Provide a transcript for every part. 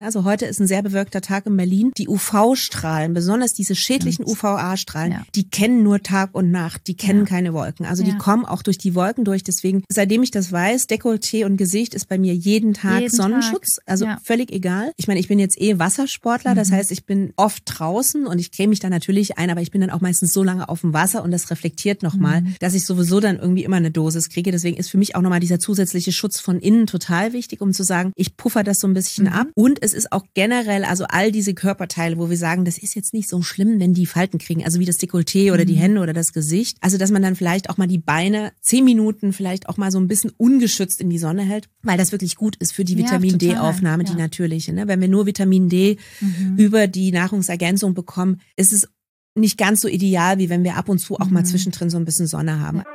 Also heute ist ein sehr bewölkter Tag in Berlin. Die UV-Strahlen, besonders diese schädlichen UVA-Strahlen, die kennen nur Tag und Nacht, die kennen keine Wolken. Also die kommen auch durch die Wolken durch. Deswegen, seitdem ich das weiß, Dekolleté und Gesicht ist bei mir jeden Tag Sonnenschutz. Also völlig egal. Ich meine, ich bin jetzt Wassersportler, das heißt, ich bin oft draußen und ich creme mich da natürlich ein, aber ich bin dann auch meistens so lange auf dem Wasser und das reflektiert nochmal, dass ich sowieso dann irgendwie immer eine Dosis kriege. Deswegen ist für mich auch nochmal dieser zusätzliche Schutz von innen total wichtig, um zu sagen, ich puffer das so ein bisschen ab. Und es ist auch generell, also all diese Körperteile, wo wir sagen, das ist jetzt nicht so schlimm, wenn die Falten kriegen, also wie das Dekolleté oder die Hände oder das Gesicht. Also dass man dann vielleicht auch mal die Beine 10 Minuten vielleicht auch mal so ein bisschen ungeschützt in die Sonne hält, weil das wirklich gut ist für die Vitamin D-Aufnahme, die natürliche. Ne? Wenn wir nur Vitamin D über die Nahrungsergänzung bekommen, ist es nicht ganz so ideal, wie wenn wir ab und zu auch mal zwischendrin so ein bisschen Sonne haben.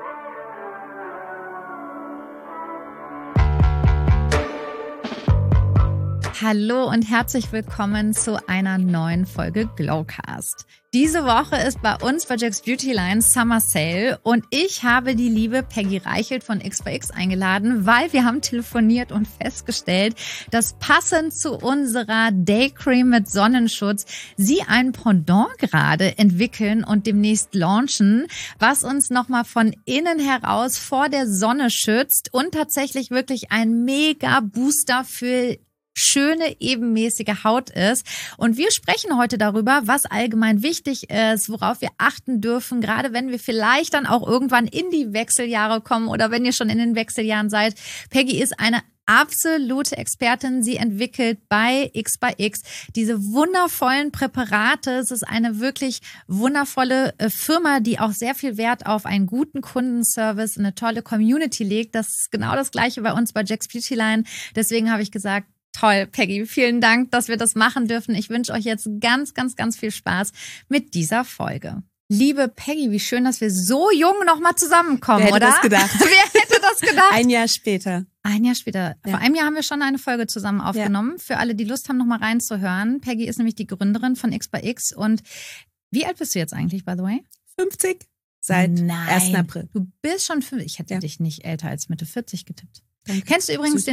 Hallo und herzlich willkommen zu einer neuen Folge Glowcast. Diese Woche ist bei uns bei Jack's Beautyline Summer Sale und ich habe die liebe Peggy Reichelt von X eingeladen, weil wir haben telefoniert und festgestellt, dass passend zu unserer Daycream mit Sonnenschutz sie ein Pendant gerade entwickeln und demnächst launchen, was uns nochmal von innen heraus vor der Sonne schützt und tatsächlich wirklich ein mega Booster für schöne, ebenmäßige Haut ist. Und wir sprechen heute darüber, was allgemein wichtig ist, worauf wir achten dürfen, gerade wenn wir vielleicht dann auch irgendwann in die Wechseljahre kommen oder wenn ihr schon in den Wechseljahren seid. Peggy ist eine absolute Expertin. Sie entwickelt bei X diese wundervollen Präparate. Es ist eine wirklich wundervolle Firma, die auch sehr viel Wert auf einen guten Kundenservice, eine tolle Community legt. Das ist genau das Gleiche bei uns bei Jack's Beautyline. Deswegen habe ich gesagt, toll, Peggy, vielen Dank, dass wir das machen dürfen. Ich wünsche euch jetzt ganz, ganz, ganz viel Spaß mit dieser Folge. Liebe Peggy, wie schön, dass wir so jung nochmal zusammenkommen, Wer hätte oder? das gedacht? Wer hätte das gedacht? Ein Jahr später. Ein Jahr später. Ja. Vor einem Jahr haben wir schon eine Folge zusammen aufgenommen. Ja. Für alle, die Lust haben, nochmal reinzuhören. Peggy ist nämlich die Gründerin von X. Und wie alt bist du jetzt eigentlich, by the way? 50. Seit 1. April. Du bist schon 50. Ich hätte dich nicht älter als Mitte 40 getippt. Danke. Kennst du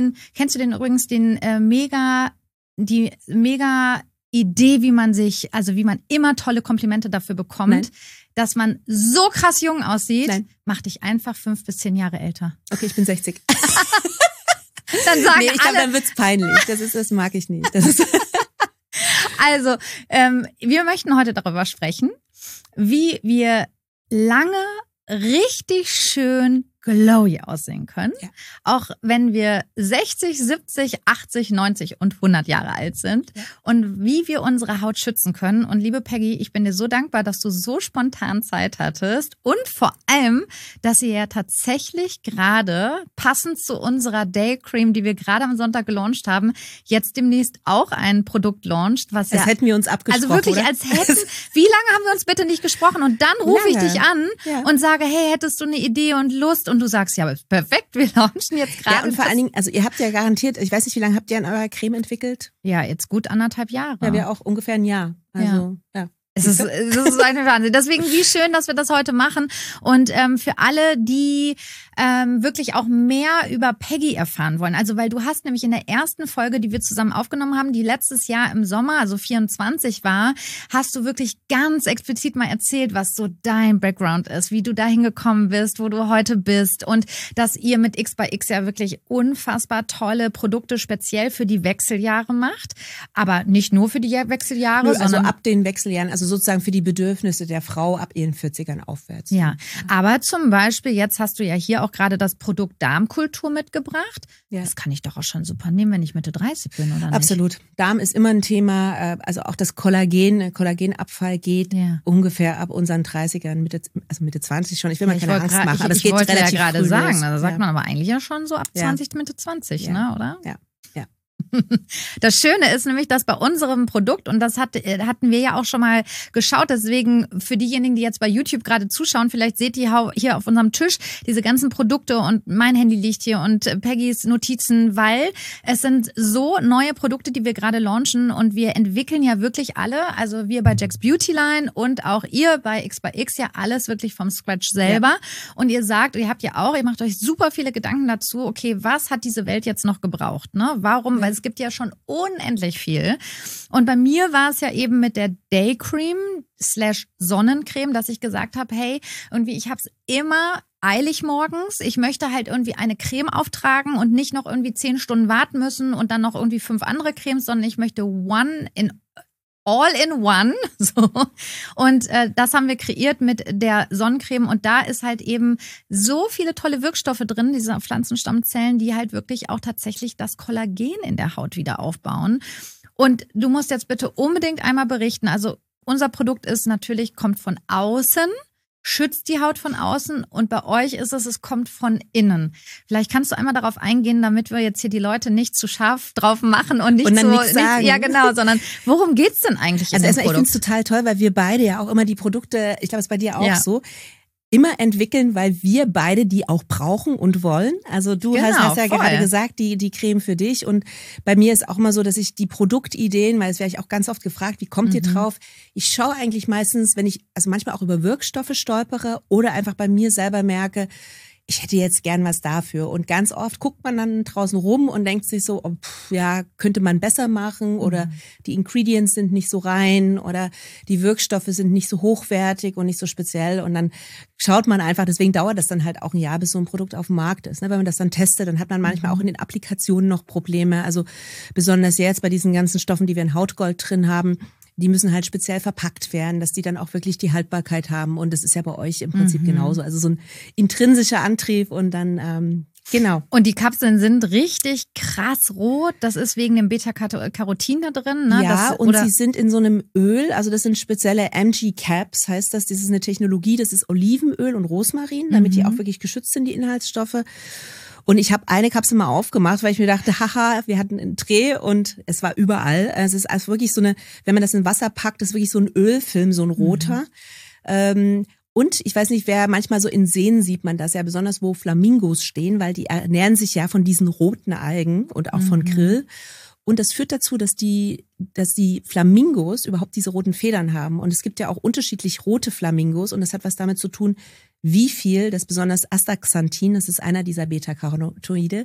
die mega Idee, wie man immer tolle Komplimente dafür bekommt, dass man so krass jung aussieht? Nein. Mach dich einfach 5 bis 10 Jahre älter. Okay, ich bin 60. Dann sagen ich glaube, dann wird's peinlich. Das mag ich nicht. Also, wir möchten heute darüber sprechen, wie wir lange richtig schön glowy aussehen können. Ja. Auch wenn wir 60, 70, 80, 90 und 100 Jahre alt sind. Ja. Und wie wir unsere Haut schützen können. Und liebe Peggy, ich bin dir so dankbar, dass du so spontan Zeit hattest. Und vor allem, dass ihr ja tatsächlich gerade, passend zu unserer Daycream, die wir gerade am Sonntag gelauncht haben, jetzt demnächst auch ein Produkt launcht. Was als hätten wir uns abgesprochen, also wirklich, oder? Als hätten. Wie lange haben wir uns bitte nicht gesprochen? Und dann rufe ich dich an und sage, hey, hättest du eine Idee und Lust? Und du sagst, ja, perfekt, wir launchen jetzt gerade. Ja, und vor allen Dingen, also ihr habt ja garantiert, ich weiß nicht, wie lange habt ihr an eurer Creme entwickelt? Ja, jetzt gut 1,5 Jahre. Ja, wir auch ungefähr ein Jahr. Also, ja. Es ist eine Wahnsinn. Deswegen, wie schön, dass wir das heute machen. Und für alle, die wirklich auch mehr über Peggy erfahren wollen. Also, weil du hast nämlich in der ersten Folge, die wir zusammen aufgenommen haben, die letztes Jahr im Sommer, also 24 war, hast du wirklich ganz explizit mal erzählt, was so dein Background ist, wie du dahin gekommen bist, wo du heute bist und dass ihr mit X ja wirklich unfassbar tolle Produkte speziell für die Wechseljahre macht. Aber nicht nur für die Wechseljahre, sondern also ab den Wechseljahren, also sozusagen für die Bedürfnisse der Frau ab ihren 40ern aufwärts. Ja, aber zum Beispiel, jetzt hast du ja hier auch gerade das Produkt Darmkultur mitgebracht. Ja. Das kann ich doch auch schon super nehmen, wenn ich Mitte 30 bin, oder nicht? Absolut. Darm ist immer ein Thema, also auch das Kollagenabfall geht ungefähr ab unseren 30ern, Mitte 20 schon. Ich will mal keine Angst machen, aber es geht relativ früh. Ich wollte ja gerade sagen, da sagt man aber eigentlich ja schon so ab 20, Mitte 20, ne, oder? Ja. Das Schöne ist nämlich, dass bei unserem Produkt, und das hatten wir ja auch schon mal geschaut, deswegen für diejenigen, die jetzt bei YouTube gerade zuschauen, vielleicht seht ihr hier auf unserem Tisch diese ganzen Produkte und mein Handy liegt hier und Peggys Notizen, weil es sind so neue Produkte, die wir gerade launchen und wir entwickeln ja wirklich alle, also wir bei Jack's Beautyline und auch ihr bei X ja alles wirklich vom Scratch selber. Ja. Und ihr macht euch super viele Gedanken dazu, okay, was hat diese Welt jetzt noch gebraucht, ne? Warum? Weil es es gibt ja schon unendlich viel. Und bei mir war es ja eben mit der Daycream / Sonnencreme, dass ich gesagt habe, hey, irgendwie ich habe es immer eilig morgens. Ich möchte halt irgendwie eine Creme auftragen und nicht noch irgendwie 10 Stunden warten müssen und dann noch irgendwie 5 andere Cremes, sondern ich möchte all in one. So. Und das haben wir kreiert mit der Sonnencreme. Und da ist halt eben so viele tolle Wirkstoffe drin, diese Pflanzenstammzellen, die halt wirklich auch tatsächlich das Kollagen in der Haut wieder aufbauen. Und du musst jetzt bitte unbedingt einmal berichten. Also unser Produkt ist natürlich, kommt von außen, schützt die Haut von außen und bei euch ist es kommt von innen. Vielleicht kannst du einmal darauf eingehen, damit wir jetzt hier die Leute nicht zu scharf drauf machen und nicht dann so, nichts sagen. Ja genau, sondern worum geht's denn eigentlich in dem erstmal, Produkt? Ich finde es total toll, weil wir beide ja auch immer die Produkte, ich glaube, es ist bei dir auch so, immer entwickeln, weil wir beide die auch brauchen und wollen. Also du hast ja gerade gesagt, die Creme für dich. Und bei mir ist auch immer so, dass ich die Produktideen, weil das werde ich auch ganz oft gefragt, wie kommt ihr drauf? Ich schaue eigentlich meistens, wenn ich, also manchmal auch über Wirkstoffe stolpere oder einfach bei mir selber merke, ich hätte jetzt gern was dafür. Und ganz oft guckt man dann draußen rum und denkt sich so, könnte man besser machen oder die Ingredients sind nicht so rein oder die Wirkstoffe sind nicht so hochwertig und nicht so speziell. Und dann schaut man einfach, deswegen dauert das dann halt auch ein Jahr, bis so ein Produkt auf dem Markt ist. Wenn man das dann testet, dann hat man manchmal auch in den Applikationen noch Probleme. Also besonders jetzt bei diesen ganzen Stoffen, die wir in Hautgold drin haben, die müssen halt speziell verpackt werden, dass die dann auch wirklich die Haltbarkeit haben. Und das ist ja bei euch im Prinzip genauso. Also so ein intrinsischer Antrieb und dann, genau. Und die Kapseln sind richtig krass rot. Das ist wegen dem Beta-Carotin da drin. Ne? Ja, sie sind in so einem Öl. Also das sind spezielle MG-Caps, heißt das. Das ist eine Technologie, das ist Olivenöl und Rosmarin, damit die auch wirklich geschützt sind, die Inhaltsstoffe. Und ich habe eine Kapsel mal aufgemacht, weil ich mir dachte, haha, wir hatten einen Dreh und es war überall. Es ist also wirklich so eine, wenn man das in Wasser packt, ist wirklich so ein Ölfilm, so ein roter. Und ich weiß nicht, manchmal so in Seen sieht man das ja, besonders wo Flamingos stehen, weil die ernähren sich ja von diesen roten Algen und auch von Krill. Und das führt dazu, dass die Flamingos überhaupt diese roten Federn haben. Und es gibt ja auch unterschiedlich rote Flamingos und das hat was damit zu tun, wie viel das besonders Astaxanthin, das ist einer dieser Beta-Carotinoide,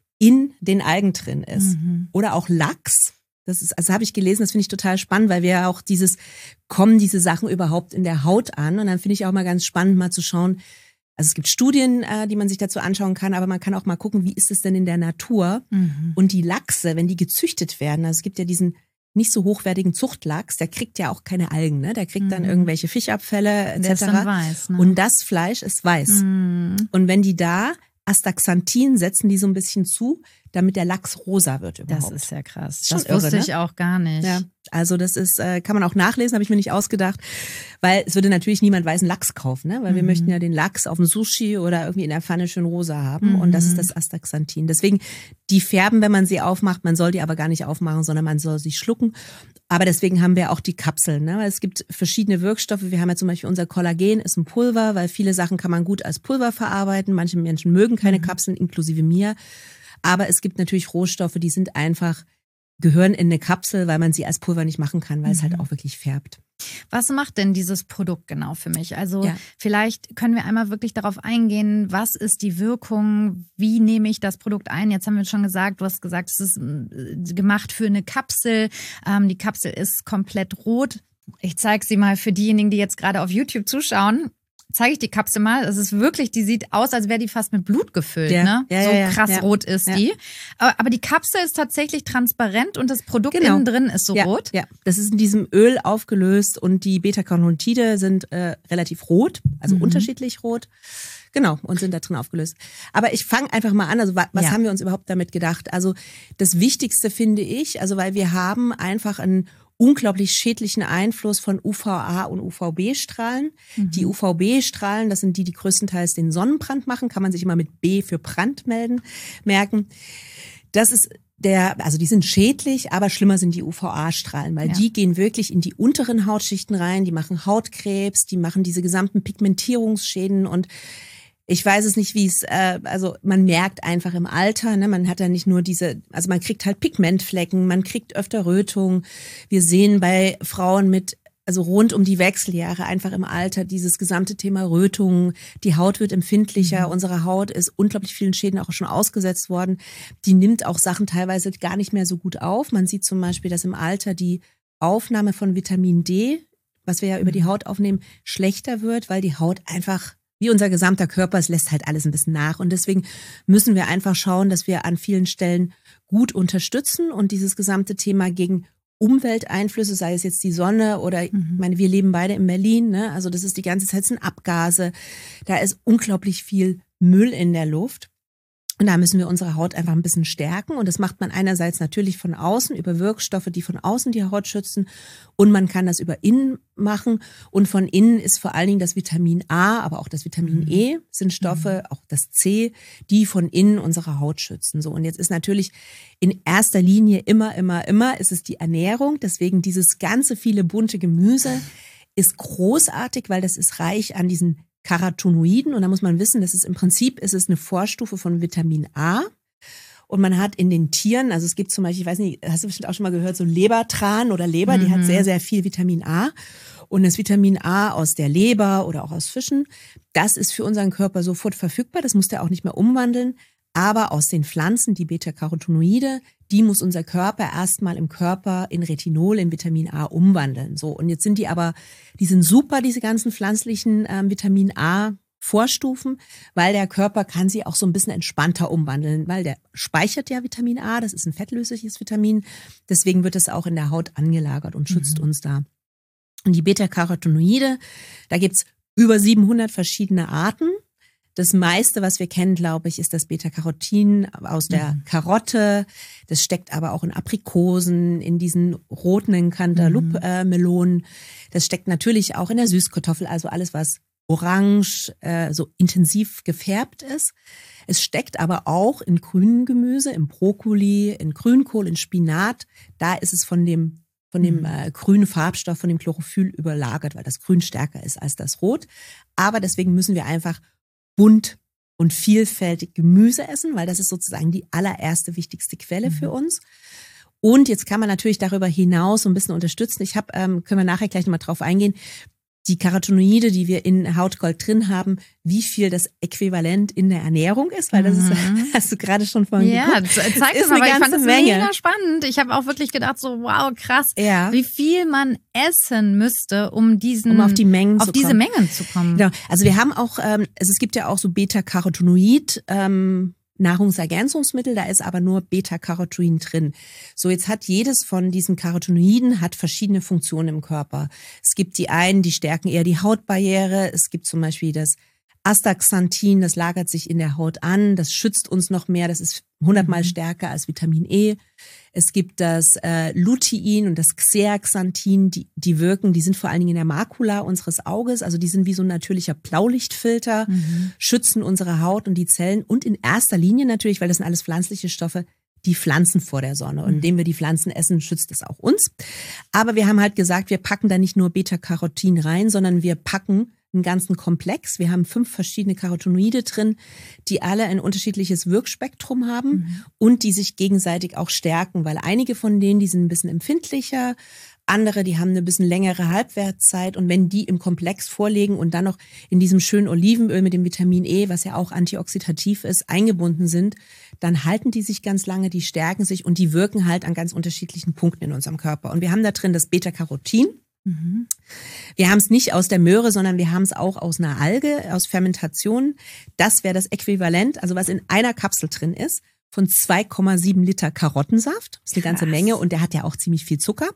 in den Algen drin ist. Oder auch Lachs. Also habe ich gelesen, das finde ich total spannend, weil wir ja auch kommen diese Sachen überhaupt in der Haut an? Und dann finde ich auch mal ganz spannend, mal zu schauen, also es gibt Studien, die man sich dazu anschauen kann, aber man kann auch mal gucken, wie ist es denn in der Natur? Und die Lachse, wenn die gezüchtet werden, also es gibt ja diesen nicht so hochwertigen Zuchtlachs, der kriegt ja auch keine Algen, ne? Der kriegt dann irgendwelche Fischabfälle etc. Der ist dann weiß, ne? Und das Fleisch ist weiß. Und wenn die da Astaxanthin setzen die so ein bisschen zu, damit der Lachs rosa wird überhaupt. Das ist ja krass. Das wusste ich auch gar nicht. Ja, also das ist, kann man auch nachlesen, habe ich mir nicht ausgedacht, weil es würde natürlich niemand weißen Lachs kaufen, ne? Weil wir möchten ja den Lachs auf dem Sushi oder irgendwie in der Pfanne schön rosa haben und das ist das Astaxanthin. Deswegen, die färben, wenn man sie aufmacht, man soll die aber gar nicht aufmachen, sondern man soll sie schlucken. Aber deswegen haben wir auch die Kapseln, ne? Weil es gibt verschiedene Wirkstoffe. Wir haben ja zum Beispiel unser Kollagen, ist ein Pulver, weil viele Sachen kann man gut als Pulver verarbeiten. Manche Menschen mögen keine Kapseln, inklusive mir. Aber es gibt natürlich Rohstoffe, die sind einfach, gehören in eine Kapsel, weil man sie als Pulver nicht machen kann, weil es halt auch wirklich färbt. Was macht denn dieses Produkt genau für mich? Also vielleicht können wir einmal wirklich darauf eingehen, was ist die Wirkung, wie nehme ich das Produkt ein? Jetzt haben wir schon gesagt, du hast gesagt, es ist gemacht für eine Kapsel. Die Kapsel ist komplett rot. Ich zeige sie mal für diejenigen, die jetzt gerade auf YouTube zuschauen. Zeige ich die Kapsel mal. Es ist wirklich, die sieht aus, als wäre die fast mit Blut gefüllt. Ne? So krass rot ist die. Aber die Kapsel ist tatsächlich transparent und das Produkt innen drin ist so rot. Ja, das ist in diesem Öl aufgelöst und die Beta-Carotinoide sind relativ rot, also unterschiedlich rot. Genau, und sind da drin aufgelöst. Aber ich fange einfach mal an, also was haben wir uns überhaupt damit gedacht? Also das Wichtigste finde ich, also weil wir haben einfach einen unglaublich schädlichen Einfluss von UVA und UVB-Strahlen. Die UVB-Strahlen, das sind die größtenteils den Sonnenbrand machen, kann man sich immer mit B für Brand merken. Das ist also die sind schädlich, aber schlimmer sind die UVA-Strahlen, weil die gehen wirklich in die unteren Hautschichten rein, die machen Hautkrebs, die machen diese gesamten Pigmentierungsschäden und ich weiß es nicht, wie es, also man merkt einfach im Alter, ne, man hat ja nicht nur also man kriegt halt Pigmentflecken, man kriegt öfter Rötung. Wir sehen bei Frauen mit also rund um die Wechseljahre, einfach im Alter, dieses gesamte Thema Rötung, die Haut wird empfindlicher, unsere Haut ist unglaublich vielen Schäden auch schon ausgesetzt worden. Die nimmt auch Sachen teilweise gar nicht mehr so gut auf. Man sieht zum Beispiel, dass im Alter die Aufnahme von Vitamin D, was wir ja über die Haut aufnehmen, schlechter wird, weil die Haut einfach, wie unser gesamter Körper, es lässt halt alles ein bisschen nach. Und deswegen müssen wir einfach schauen, dass wir an vielen Stellen gut unterstützen und dieses gesamte Thema gegen Umwelteinflüsse, sei es jetzt die Sonne oder, ich meine, wir leben beide in Berlin, ne? Also das ist die ganze Zeit, sind Abgase, da ist unglaublich viel Müll in der Luft. Und da müssen wir unsere Haut einfach ein bisschen stärken. Und das macht man einerseits natürlich von außen über Wirkstoffe, die von außen die Haut schützen. Und man kann das über innen machen. Und von innen ist vor allen Dingen das Vitamin A, aber auch das Vitamin E sind Stoffe, auch das C, die von innen unsere Haut schützen. So. Und jetzt ist natürlich in erster Linie immer ist es die Ernährung. Deswegen dieses ganze viele bunte Gemüse ist großartig, weil das ist reich an diesen Carotenoiden, und da muss man wissen, dass es im Prinzip ist es eine Vorstufe von Vitamin A, und man hat in den Tieren, also es gibt zum Beispiel, ich weiß nicht, hast du bestimmt auch schon mal gehört, so Lebertran oder Leber, die hat sehr, sehr viel Vitamin A, und das Vitamin A aus der Leber oder auch aus Fischen, das ist für unseren Körper sofort verfügbar, das muss der auch nicht mehr umwandeln, aber aus den Pflanzen, die Beta-Carotenoide, die muss unser Körper erstmal im Körper in Retinol, in Vitamin A umwandeln. So, und jetzt sind die sind super, diese ganzen pflanzlichen Vitamin A Vorstufen, weil der Körper kann sie auch so ein bisschen entspannter umwandeln, weil der speichert ja Vitamin A, das ist ein fettlösliches Vitamin, deswegen wird es auch in der Haut angelagert und schützt uns da. Und die Beta-Carotenoide, da gibt's über 700 verschiedene Arten. Das meiste, was wir kennen, glaube ich, ist das Beta-Carotin aus der Karotte. Das steckt aber auch in Aprikosen, in diesen roten Cantaloupe-Melonen. Das steckt natürlich auch in der Süßkartoffel, also alles, was orange, so intensiv gefärbt ist. Es steckt aber auch in grünen Gemüse, im Brokkoli, in Grünkohl, in Spinat. Da ist es von dem grünen Farbstoff, von dem Chlorophyll überlagert, weil das Grün stärker ist als das Rot. Aber deswegen müssen wir einfach bunt und vielfältig Gemüse essen, weil das ist sozusagen die allererste wichtigste Quelle für uns. Und jetzt kann man natürlich darüber hinaus so ein bisschen unterstützen. Können wir nachher gleich nochmal drauf eingehen. Die Carotenoide, die wir in Hautgold drin haben, wie viel das Äquivalent in der Ernährung ist, weil das ist, hast du gerade schon vorhin geguckt. Ja, zeig das mal, weil ich fand das mega spannend. Ich habe auch wirklich gedacht so, wow, krass, wie viel man essen müsste, um auf die Mengen zu kommen. Genau. Also wir haben auch, es gibt ja auch so Beta-Carotenoid, Nahrungsergänzungsmittel, da ist aber nur Beta-Carotin drin. So, jetzt hat jedes von diesen Carotenoiden hat verschiedene Funktionen im Körper. Es gibt die einen, die stärken eher die Hautbarriere. Es gibt zum Beispiel das Astaxanthin, das lagert sich in der Haut an, das schützt uns noch mehr, das ist 100-mal stärker als Vitamin E. Es gibt das Lutein und das Zeaxanthin, die wirken, die sind vor allen Dingen in der Makula unseres Auges, also die sind wie so ein natürlicher Blaulichtfilter, schützen unsere Haut und die Zellen und in erster Linie natürlich, weil das sind alles pflanzliche Stoffe, die Pflanzen vor der Sonne. Und indem wir die Pflanzen essen, schützt es auch uns. Aber wir haben halt gesagt, wir packen da nicht nur Beta-Carotin rein, sondern wir packen einen ganzen Komplex. Wir haben 5 verschiedene Carotenoide drin, die alle ein unterschiedliches Wirkspektrum haben und die sich gegenseitig auch stärken, weil einige von denen, die sind ein bisschen empfindlicher, andere, die haben eine bisschen längere Halbwertszeit, und wenn die im Komplex vorliegen und dann noch in diesem schönen Olivenöl mit dem Vitamin E, was ja auch antioxidativ ist, eingebunden sind, dann halten die sich ganz lange, die stärken sich und die wirken halt an ganz unterschiedlichen Punkten in unserem Körper. Und wir haben da drin das Beta-Carotin. Wir haben es nicht aus der Möhre, sondern wir haben es auch aus einer Alge, aus Fermentation. Das wäre das Äquivalent, also was in einer Kapsel drin ist, von 2,7 Liter Karottensaft. Das ist eine ganze Menge und der hat ja auch ziemlich viel Zucker.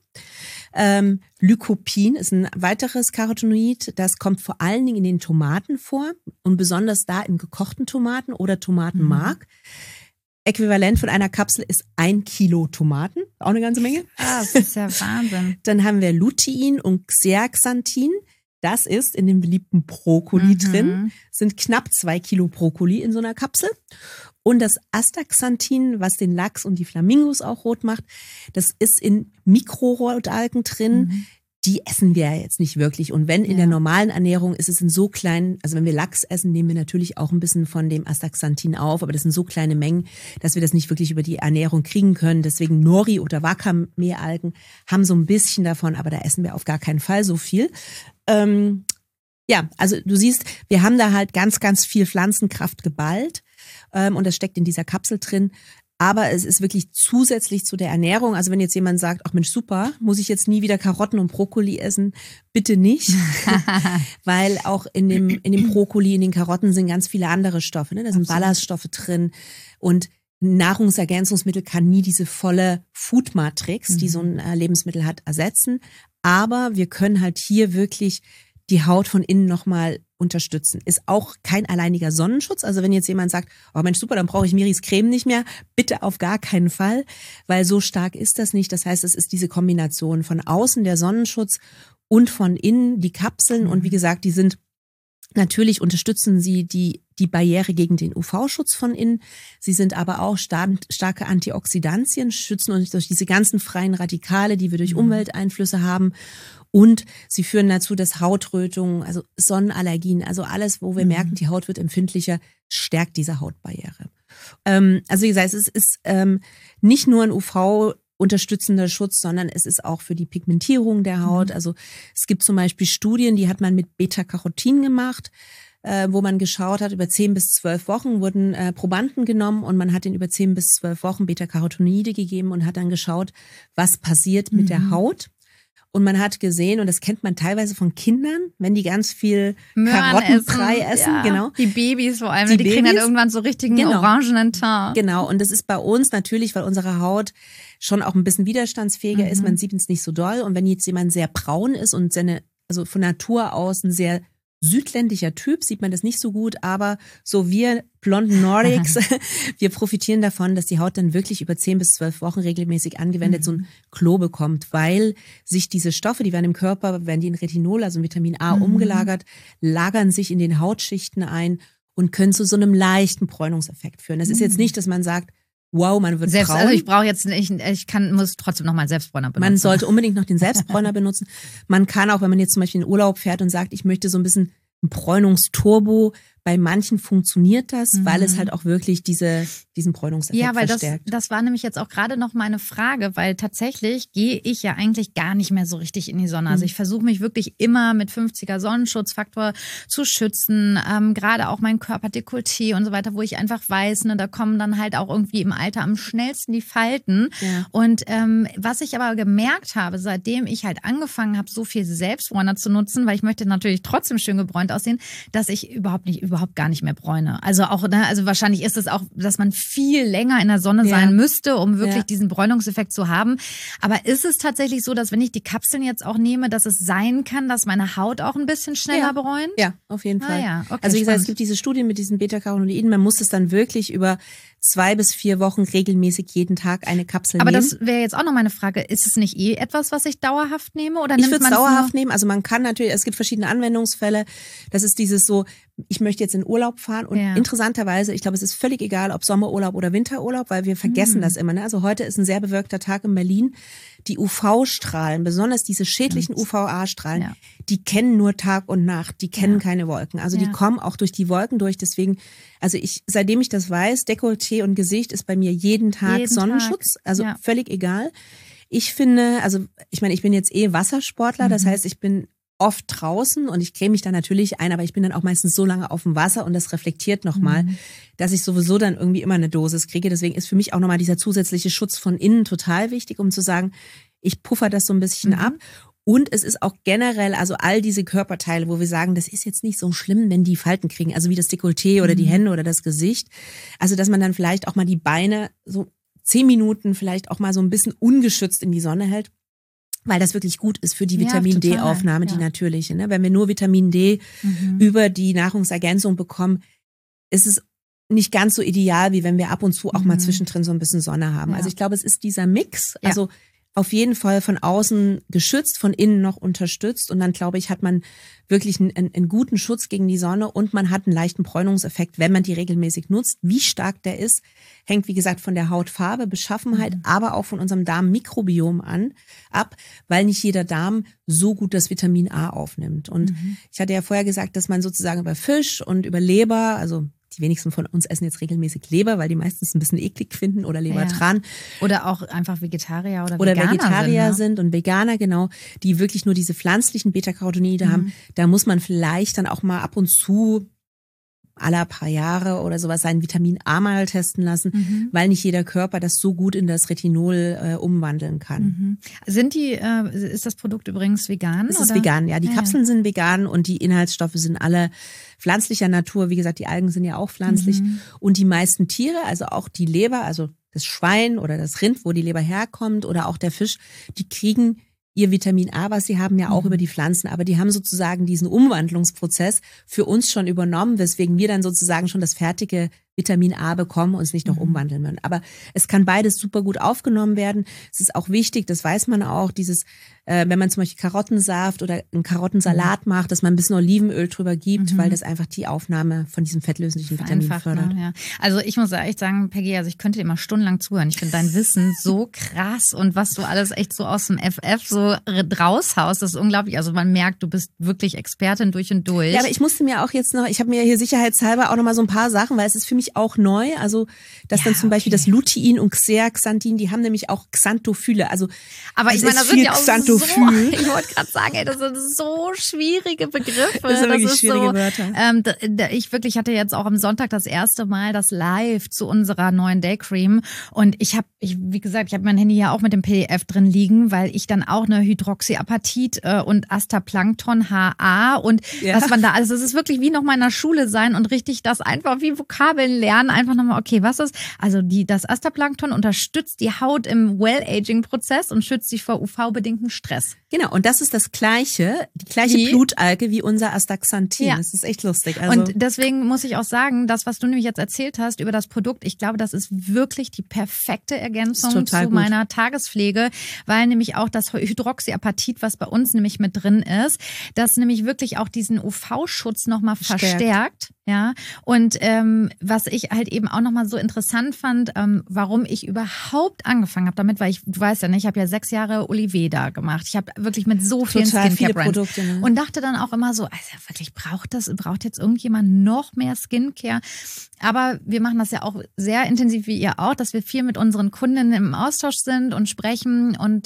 Lycopin ist ein weiteres Carotenoid. Das kommt vor allen Dingen in den Tomaten vor und besonders da in gekochten Tomaten oder Tomatenmark. Äquivalent von einer Kapsel ist 1 Kilo Tomaten, auch eine ganze Menge. Das ist ja Wahnsinn. Dann haben wir Lutein und Zeaxanthin. Das ist in dem beliebten Brokkoli drin. Sind knapp 2 Kilo Brokkoli in so einer Kapsel. Und das Astaxanthin, was den Lachs und die Flamingos auch rot macht, das ist in Mikrorotbalken drin. die essen wir ja jetzt nicht wirklich. Und wenn in der normalen Ernährung ist es in so kleinen, also wenn wir Lachs essen, nehmen wir natürlich auch ein bisschen von dem Astaxanthin auf, aber das sind so kleine Mengen, dass wir das nicht wirklich über die Ernährung kriegen können. Deswegen Nori oder Waka-Meelalgen haben so ein bisschen davon, aber da essen wir auf gar keinen Fall so viel. Ja, also du siehst, wir haben da halt ganz, ganz viel Pflanzenkraft geballt und das steckt in dieser Kapsel drin. Aber es ist wirklich zusätzlich zu der Ernährung. Also wenn jetzt jemand sagt, ach Mensch, super, muss ich jetzt nie wieder Karotten und Brokkoli essen? Bitte nicht. Weil auch in dem Brokkoli, in den Karotten sind ganz viele andere Stoffe. Ne? Da sind Ballaststoffe drin. Und Nahrungsergänzungsmittel kann nie diese volle Food-Matrix, die so ein Lebensmittel hat, ersetzen. Aber wir können halt hier wirklich die Haut von innen nochmal unterstützen. Ist auch kein alleiniger Sonnenschutz. Also wenn jetzt jemand sagt, oh Mensch, super, dann brauche ich Miris Creme nicht mehr. Bitte auf gar keinen Fall, weil so stark ist das nicht. Das heißt, es ist diese Kombination von außen der Sonnenschutz und von innen die Kapseln. Und wie gesagt, die sind natürlich, unterstützen sie die Barriere gegen den UV-Schutz von innen. Sie sind aber auch starke Antioxidantien, schützen uns durch diese ganzen freien Radikale, die wir durch Umwelteinflüsse haben. Und sie führen dazu, dass Hautrötungen, also Sonnenallergien, also alles, wo wir merken, die Haut wird empfindlicher, stärkt diese Hautbarriere. Also wie gesagt, es ist nicht nur ein UV-unterstützender Schutz, sondern es ist auch für die Pigmentierung der Haut. Also es gibt zum Beispiel Studien, die hat man mit Beta-Carotin gemacht, wo man geschaut hat, über 10 bis 12 Wochen wurden Probanden genommen und man hat ihnen über 10 bis 12 Wochen Beta-Carotinoide gegeben und hat dann geschaut, was passiert mit der Haut. Und man hat gesehen, und das kennt man teilweise von Kindern, wenn die ganz viel Karottenbrei essen. Genau. Die Babys vor allem, die kriegen dann irgendwann so richtigen orangenen Teint. Genau, und das ist bei uns natürlich, weil unsere Haut schon auch ein bisschen widerstandsfähiger ist, man sieht es nicht so doll. Und wenn jetzt jemand sehr braun ist und also von Natur aus ein sehr südländischer Typ, sieht man das nicht so gut, aber so wir blonden Nordics, wir profitieren davon, dass die Haut dann wirklich über 10 bis 12 Wochen regelmäßig angewendet so ein Glow bekommt, weil sich diese Stoffe, die werden im Körper, werden die in Retinol, also in Vitamin A umgelagert, lagern sich in den Hautschichten ein und können zu so einem leichten Bräunungseffekt führen. Das ist jetzt nicht, dass man sagt, wow, man wird braun. Also ich brauche jetzt nicht, muss trotzdem noch mal einen Selbstbräuner benutzen. Man sollte unbedingt noch den Selbstbräuner benutzen. Man kann auch, wenn man jetzt zum Beispiel in den Urlaub fährt und sagt, ich möchte so ein bisschen ein Bräunungsturbo, bei manchen funktioniert das, weil es halt auch wirklich diesen Bräunungseffekt verstärkt. Ja, weil das war nämlich jetzt auch gerade noch meine Frage, weil tatsächlich gehe ich ja eigentlich gar nicht mehr so richtig in die Sonne. Also ich versuche mich wirklich immer mit 50er Sonnenschutzfaktor zu schützen, gerade auch mein Körperdekolleté und so weiter, wo ich einfach weiß, ne, da kommen dann halt auch irgendwie im Alter am schnellsten die Falten. Ja. Und was ich aber gemerkt habe, seitdem ich halt angefangen habe, so viel Selbstbräuner zu nutzen, weil ich möchte natürlich trotzdem schön gebräunt aussehen, dass ich überhaupt gar nicht mehr bräune. Also auch, ne, also wahrscheinlich ist es auch, dass man viel länger in der Sonne sein müsste, um wirklich diesen Bräunungseffekt zu haben. Aber ist es tatsächlich so, dass wenn ich die Kapseln jetzt auch nehme, dass es sein kann, dass meine Haut auch ein bisschen schneller bräunt? Ja, auf jeden Fall. Ja. Okay, also wie gesagt, es gibt diese Studien mit diesen Beta-Carotinoiden, man muss es dann wirklich über 2 bis 4 Wochen regelmäßig jeden Tag eine Kapsel nehmen. Aber das wäre jetzt auch noch meine Frage, ist es nicht etwas, was ich dauerhaft nehme? Oder ich würde es dauerhaft nehmen, also man kann natürlich, es gibt verschiedene Anwendungsfälle, das ist dieses so, ich möchte jetzt in Urlaub fahren und interessanterweise, ich glaube, es ist völlig egal, ob Sommerurlaub oder Winterurlaub, weil wir vergessen das immer. Ne? Also heute ist ein sehr bewölkter Tag in Berlin. Die UV-Strahlen, besonders diese schädlichen UVA-Strahlen, die kennen nur Tag und Nacht, die kennen keine Wolken. Also die kommen auch durch die Wolken durch. Deswegen, also seitdem ich das weiß, Dekolleté und Gesicht ist bei mir jeden Tag Sonnenschutz, also völlig egal. Ich finde, also ich meine, ich bin jetzt Wassersportler, das heißt, ich bin oft draußen und ich creme mich da natürlich ein, aber ich bin dann auch meistens so lange auf dem Wasser und das reflektiert nochmal, dass ich sowieso dann irgendwie immer eine Dosis kriege. Deswegen ist für mich auch nochmal dieser zusätzliche Schutz von innen total wichtig, um zu sagen, ich puffer das so ein bisschen ab. Und es ist auch generell, also all diese Körperteile, wo wir sagen, das ist jetzt nicht so schlimm, wenn die Falten kriegen, also wie das Dekolleté oder die Hände oder das Gesicht. Also dass man dann vielleicht auch mal die Beine so 10 Minuten vielleicht auch mal so ein bisschen ungeschützt in die Sonne hält. Weil das wirklich gut ist für die Vitamin-D-Aufnahme, die natürliche. Ne? Wenn wir nur Vitamin D über die Nahrungsergänzung bekommen, ist es nicht ganz so ideal, wie wenn wir ab und zu auch mal zwischendrin so ein bisschen Sonne haben. Also ich glaube, es ist dieser Mix. Also auf jeden Fall von außen geschützt, von innen noch unterstützt. Und dann, glaube ich, hat man wirklich einen guten Schutz gegen die Sonne und man hat einen leichten Bräunungseffekt, wenn man die regelmäßig nutzt. Wie stark der ist, hängt, wie gesagt, von der Hautfarbe, Beschaffenheit, aber auch von unserem Darmmikrobiom ab, weil nicht jeder Darm so gut das Vitamin A aufnimmt. Und ich hatte ja vorher gesagt, dass man sozusagen über Fisch und über Leber, also die wenigsten von uns essen jetzt regelmäßig Leber, weil die meistens ein bisschen eklig finden oder Lebertran. Oder auch einfach Vegetarier oder Vegetarier sind und Veganer, genau, die wirklich nur diese pflanzlichen Beta-Carotinoide haben. Da muss man vielleicht dann auch mal ab und zu alle paar Jahre oder sowas sein Vitamin A mal testen lassen, weil nicht jeder Körper das so gut in das Retinol umwandeln kann. Ist das Produkt übrigens vegan? Es ist vegan, ja. Die Kapseln sind vegan und die Inhaltsstoffe sind alle pflanzlicher Natur. Wie gesagt, die Algen sind ja auch pflanzlich. Und die meisten Tiere, also auch die Leber, also das Schwein oder das Rind, wo die Leber herkommt oder auch der Fisch, die kriegen ihr Vitamin A, was sie haben, ja auch über die Pflanzen, aber die haben sozusagen diesen Umwandlungsprozess für uns schon übernommen, weswegen wir dann sozusagen schon das fertige Vitamin A bekommen und es nicht noch umwandeln müssen. Aber es kann beides super gut aufgenommen werden. Es ist auch wichtig, das weiß man auch, wenn man zum Beispiel Karottensaft oder einen Karottensalat macht, dass man ein bisschen Olivenöl drüber gibt, weil das einfach die Aufnahme von diesem fettlöslichen Vitamin fördert. Ne? Ja. Also ich muss echt sagen, Peggy, also ich könnte dir mal stundenlang zuhören. Ich finde dein Wissen so krass und was du alles echt so aus dem FF so raushaust, das ist unglaublich. Also man merkt, du bist wirklich Expertin durch und durch. Ja, aber ich musste mir auch jetzt noch, ich habe mir hier sicherheitshalber auch noch mal so ein paar Sachen, weil es ist für mich auch neu, also dass dann zum Beispiel das Lutein und Zeaxanthin, die haben nämlich auch Xanthophylle, also aber ich meine, das sind ja auch so, ich wollte gerade sagen, ey, das sind so schwierige Begriffe. Das sind wirklich schwierige Wörter. Ich hatte jetzt auch am Sonntag das erste Mal das Live zu unserer neuen Daycream und wie gesagt, ich habe mein Handy ja auch mit dem PDF drin liegen, weil ich dann auch eine Hydroxyapatit und Astaplankton HA und was man da, also es ist wirklich wie nochmal in der Schule sein und richtig das einfach wie Vokabeln lernen, einfach nochmal, okay, was ist, also das Astaplankton unterstützt die Haut im Well-Aging-Prozess und schützt sie vor UV-bedingtem Stress. Genau, und das ist die gleiche Blutalge wie unser Astaxanthin. Ja. Das ist echt lustig. Also und deswegen muss ich auch sagen, das, was du nämlich jetzt erzählt hast über das Produkt, ich glaube, das ist wirklich die perfekte Ergänzung zu meiner Tagespflege, weil nämlich auch das Hydroxyapatit, was bei uns nämlich mit drin ist, das nämlich wirklich auch diesen UV-Schutz nochmal verstärkt. Ja, und was ich halt eben auch nochmal so interessant fand, warum ich überhaupt angefangen habe damit, weil du weißt ja, ne, ich habe ja 6 Jahre Oliveda gemacht. Ich habe wirklich mit so vielen Skincare-Brands und dachte dann auch immer so, also wirklich braucht jetzt irgendjemand noch mehr Skincare? Aber wir machen das ja auch sehr intensiv wie ihr auch, dass wir viel mit unseren Kundinnen im Austausch sind und sprechen und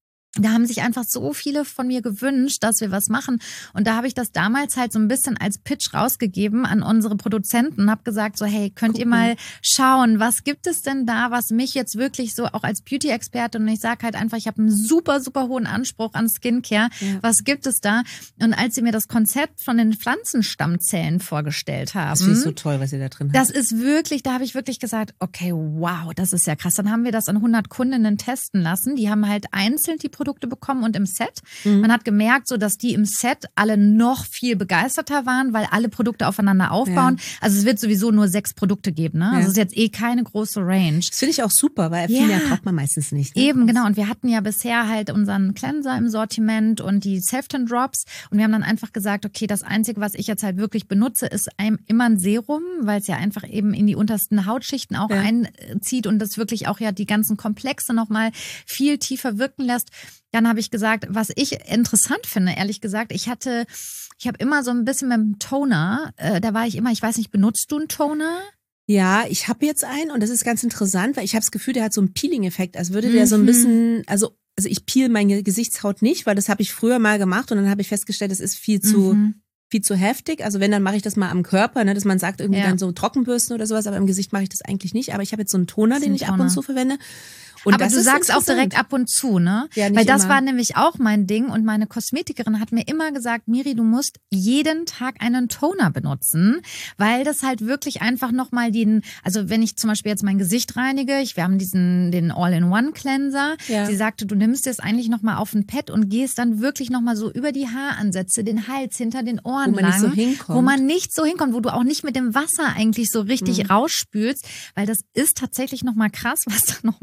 da haben sich einfach so viele von mir gewünscht, dass wir was machen. Und da habe ich das damals halt so ein bisschen als Pitch rausgegeben an unsere Produzenten und habe gesagt so, hey, könnt ihr mal schauen, was gibt es denn da, was mich jetzt wirklich so auch als Beauty-Expertin, und ich sage halt einfach, ich habe einen super, super hohen Anspruch an Skincare. Ja. Was gibt es da? Und als sie mir das Konzept von den Pflanzenstammzellen vorgestellt haben. Das finde ich so toll, was ihr da drin habt. Das ist wirklich, da habe ich wirklich gesagt, okay, wow, das ist ja krass. Dann haben wir das an 100 Kundinnen testen lassen. Die haben halt einzeln die Produkte bekommen und im Set. Man hat gemerkt, so dass die im Set alle noch viel begeisterter waren, weil alle Produkte aufeinander aufbauen. Ja. Also es wird sowieso nur 6 Produkte geben, ne? Also es ist jetzt keine große Range. Das finde ich auch super, weil viel mehr braucht man meistens nicht. Ne? Eben, genau. Und wir hatten ja bisher halt unseren Cleanser im Sortiment und die Self-Tan Drops und wir haben dann einfach gesagt, okay, das Einzige, was ich jetzt halt wirklich benutze, ist immer ein Serum, weil es ja einfach eben in die untersten Hautschichten auch einzieht und das wirklich auch ja die ganzen Komplexe nochmal viel tiefer wirken lässt. Dann habe ich gesagt, was ich interessant finde, ehrlich gesagt, ich habe immer so ein bisschen mit dem Toner, ich weiß nicht, benutzt du einen Toner? Ja, ich habe jetzt einen und das ist ganz interessant, weil ich habe das Gefühl, der hat so einen Peeling-Effekt, als würde der so ein bisschen, also ich peel meine Gesichtshaut nicht, weil das habe ich früher mal gemacht und dann habe ich festgestellt, das ist viel zu heftig. Also wenn, dann mache ich das mal am Körper, ne, dass man sagt irgendwie dann so Trockenbürsten oder sowas, aber im Gesicht mache ich das eigentlich nicht. Aber ich habe jetzt so einen Toner, den ich ab und zu verwende. Und aber du sagst auch direkt ab und zu, ne? Ja, weil das war nämlich auch mein Ding und meine Kosmetikerin hat mir immer gesagt, Miri, du musst jeden Tag einen Toner benutzen, weil das halt wirklich einfach nochmal also wenn ich zum Beispiel jetzt mein Gesicht reinige, wir haben den All-in-One-Cleanser, sie sagte, du nimmst das eigentlich nochmal auf ein Pad und gehst dann wirklich nochmal so über die Haaransätze, den Hals, hinter den Ohren lang, wo man nicht so hinkommt, wo du auch nicht mit dem Wasser eigentlich so richtig rausspülst, weil das ist tatsächlich nochmal krass, was da nochmal runter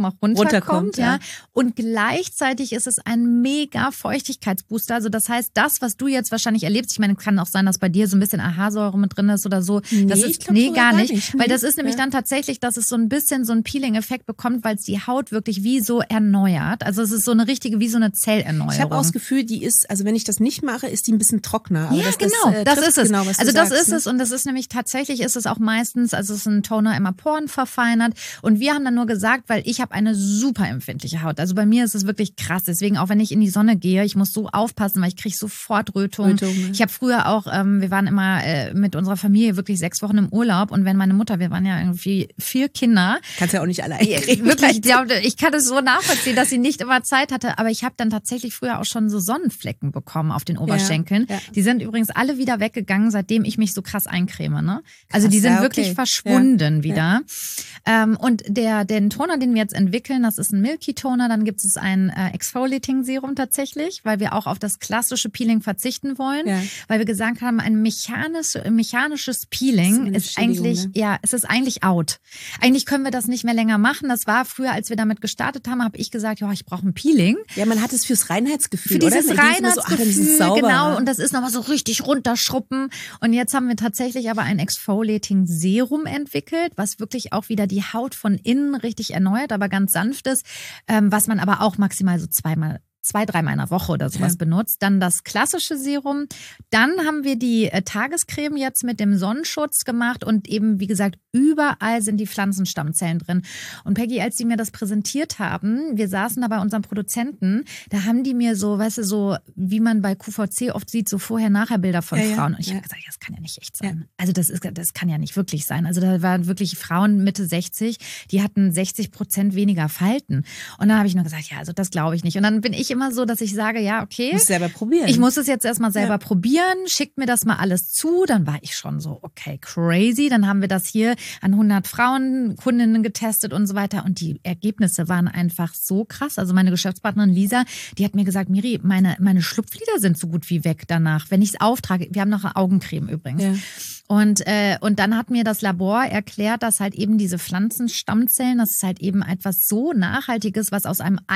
runterkommt. Ja. Und gleichzeitig ist es ein mega Feuchtigkeitsbooster. Also das heißt, das, was du jetzt wahrscheinlich erlebst, ich meine, kann auch sein, dass bei dir so ein bisschen AHA-Säure mit drin ist oder so. Das ist, gar nicht. Weil das ist nämlich dann tatsächlich, dass es so ein bisschen so einen Peeling-Effekt bekommt, weil es die Haut wirklich wie so erneuert. Also es ist so eine richtige, wie so eine Zellerneuerung. Ich habe auch das Gefühl, die ist, also wenn ich das nicht mache, ist die ein bisschen trockener. Aber ja, das ist es. Genau, also das ist es und das ist nämlich tatsächlich ist es auch meistens, also es ist ein Toner immer porenverfeinert und wir haben dann nur gesagt, weil ich habe eine super empfindliche Haut. Also bei mir ist es wirklich krass. Deswegen auch wenn ich in die Sonne gehe, ich muss so aufpassen, weil ich kriege sofort Rötung. Ich habe früher auch, wir waren immer mit unserer Familie wirklich 6 Wochen im Urlaub und wenn meine Mutter, wir waren ja irgendwie 4 Kinder. Kannst ja auch nicht allein kriegen. Wirklich, ich kann es so nachvollziehen, dass sie nicht immer Zeit hatte, aber ich habe dann tatsächlich früher auch schon so Sonnenflecken bekommen auf den Oberschenkeln. Ja. Die sind übrigens alle wieder weggegangen, seitdem ich mich so krass eincreme. Ne? Also die sind wirklich verschwunden wieder. Ja. Und den Toner, den wir jetzt entwickeln, das ist ein Milky Toner. Dann gibt es ein Exfoliating Serum tatsächlich, weil wir auch auf das klassische Peeling verzichten wollen. Ja. Weil wir gesagt haben, ein mechanisches Peeling ist eigentlich, es ist eigentlich out. Eigentlich können wir das nicht mehr länger machen. Das war früher, als wir damit gestartet haben, habe ich gesagt, ja, ich brauche ein Peeling. Ja, man hat es fürs Reinheitsgefühl, für dieses Reinheitsgefühl, so, genau. Und das ist nochmal so richtig runterschruppen. Und jetzt haben wir tatsächlich aber ein Exfoliating Serum entwickelt, was wirklich auch wieder die Haut von innen richtig erneuert, aber ganz sanft ist, was man aber auch maximal so 2-3 Mal in der Woche oder sowas benutzt. Dann das klassische Serum. Dann haben wir die Tagescreme jetzt mit dem Sonnenschutz gemacht und eben, wie gesagt, überall sind die Pflanzenstammzellen drin. Und Peggy, als die mir das präsentiert haben, wir saßen da bei unserem Produzenten, da haben die mir so, weißt du, so wie man bei QVC oft sieht, so Vorher-Nachher-Bilder von Frauen. Und ich habe gesagt, das kann ja nicht echt sein. Also das kann ja nicht wirklich sein. Also da waren wirklich Frauen Mitte 60, die hatten 60% weniger Falten. Und dann habe ich nur gesagt, ja, also das glaube ich nicht. Und dann bin ich immer so, dass ich sage, ja, okay. Muss selber probieren. Ich muss es jetzt erstmal selber probieren. Schickt mir das mal alles zu. Dann war ich schon so, okay, crazy. Dann haben wir das hier an 100 Frauen, Kundinnen getestet und so weiter. Und die Ergebnisse waren einfach so krass. Also meine Geschäftspartnerin Lisa, die hat mir gesagt, Miri, meine Schlupflider sind so gut wie weg danach, wenn ich es auftrage. Wir haben noch eine Augencreme übrigens. Ja. Und dann hat mir das Labor erklärt, dass halt eben diese Pflanzenstammzellen, das ist halt eben etwas so Nachhaltiges, was aus einer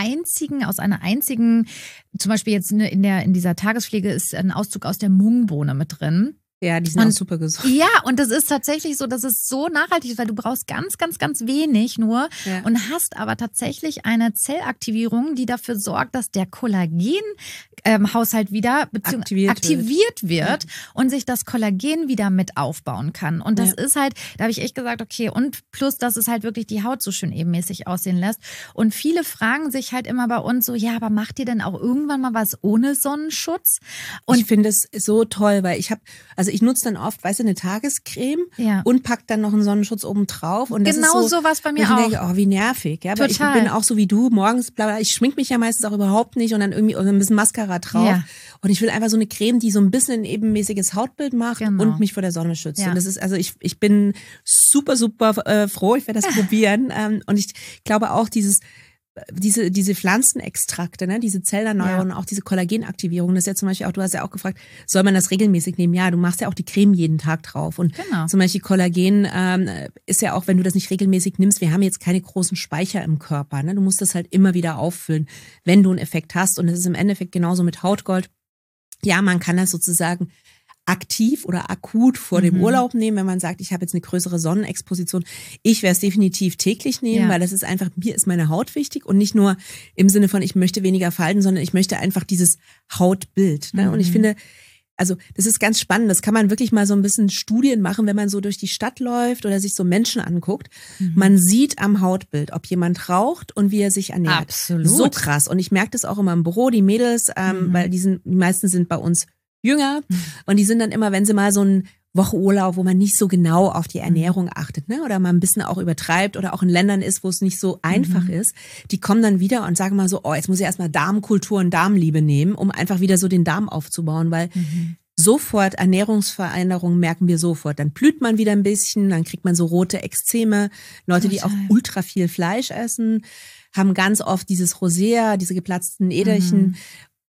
einzigen, zum Beispiel jetzt in dieser Tagespflege ist ein Auszug aus der Mungbohne mit drin. Ja, die sind auch super gesund. Ja, und das ist tatsächlich so, dass es so nachhaltig ist, weil du brauchst ganz, ganz, ganz wenig nur und hast aber tatsächlich eine Zellaktivierung, die dafür sorgt, dass der Kollagenhaushalt wieder aktiviert wird und sich das Kollagen wieder mit aufbauen kann. Und das ist halt, da habe ich echt gesagt, okay, und plus, dass es halt wirklich die Haut so schön ebenmäßig aussehen lässt. Und viele fragen sich halt immer bei uns so, ja, aber macht ihr denn auch irgendwann mal was ohne Sonnenschutz? Und ich finde es so toll, weil ich nutze dann oft, weißt du, eine Tagescreme und pack dann noch einen Sonnenschutz oben drauf. Und das genau ist so was bei mir auch. Denke ich, wie nervig. Ja? Weil ich bin auch so wie du, morgens, ich schmink mich ja meistens auch überhaupt nicht und dann irgendwie ein bisschen Mascara drauf. Ja. Und ich will einfach so eine Creme, die so ein bisschen ein ebenmäßiges Hautbild macht und mich vor der Sonne schützt. Ja. Und das ist, also ich bin super, super froh, ich werde das probieren. Und ich glaube auch diese Pflanzenextrakte, ne, diese Zellerneuerung, auch diese Kollagenaktivierung, das ist ja zum Beispiel auch, du hast ja auch gefragt, soll man das regelmäßig nehmen? Ja, du machst ja auch die Creme jeden Tag drauf. Und zum Beispiel Kollagen ist ja auch, wenn du das nicht regelmäßig nimmst, wir haben jetzt keine großen Speicher im Körper. Ne? Du musst das halt immer wieder auffüllen, wenn du einen Effekt hast. Und es ist im Endeffekt genauso mit Hautgold. Ja, man kann das sozusagen aktiv oder akut vor dem Urlaub nehmen, wenn man sagt, ich habe jetzt eine größere Sonnenexposition. Ich werde es definitiv täglich nehmen, weil das ist einfach, mir ist meine Haut wichtig und nicht nur im Sinne von, ich möchte weniger Falten, sondern ich möchte einfach dieses Hautbild. Ne? Und ich finde, also das ist ganz spannend, das kann man wirklich mal so ein bisschen Studien machen, wenn man so durch die Stadt läuft oder sich so Menschen anguckt. Man sieht am Hautbild, ob jemand raucht und wie er sich ernährt. Absolut. So krass. Und ich merke das auch immer im Büro, die Mädels, weil die meisten sind bei uns jünger und die sind dann immer, wenn sie mal so eine Woche Urlaub, wo man nicht so genau auf die Ernährung achtet, ne, oder mal ein bisschen auch übertreibt oder auch in Ländern ist, wo es nicht so einfach ist, die kommen dann wieder und sagen mal so, oh, jetzt muss ich erstmal Darmkultur und Darmliebe nehmen, um einfach wieder so den Darm aufzubauen, weil sofort Ernährungsveränderungen merken wir sofort. Dann blüht man wieder ein bisschen, dann kriegt man so rote Ekzeme. Leute, die auch ultra viel Fleisch essen, haben ganz oft dieses Rosea, diese geplatzten Äderchen.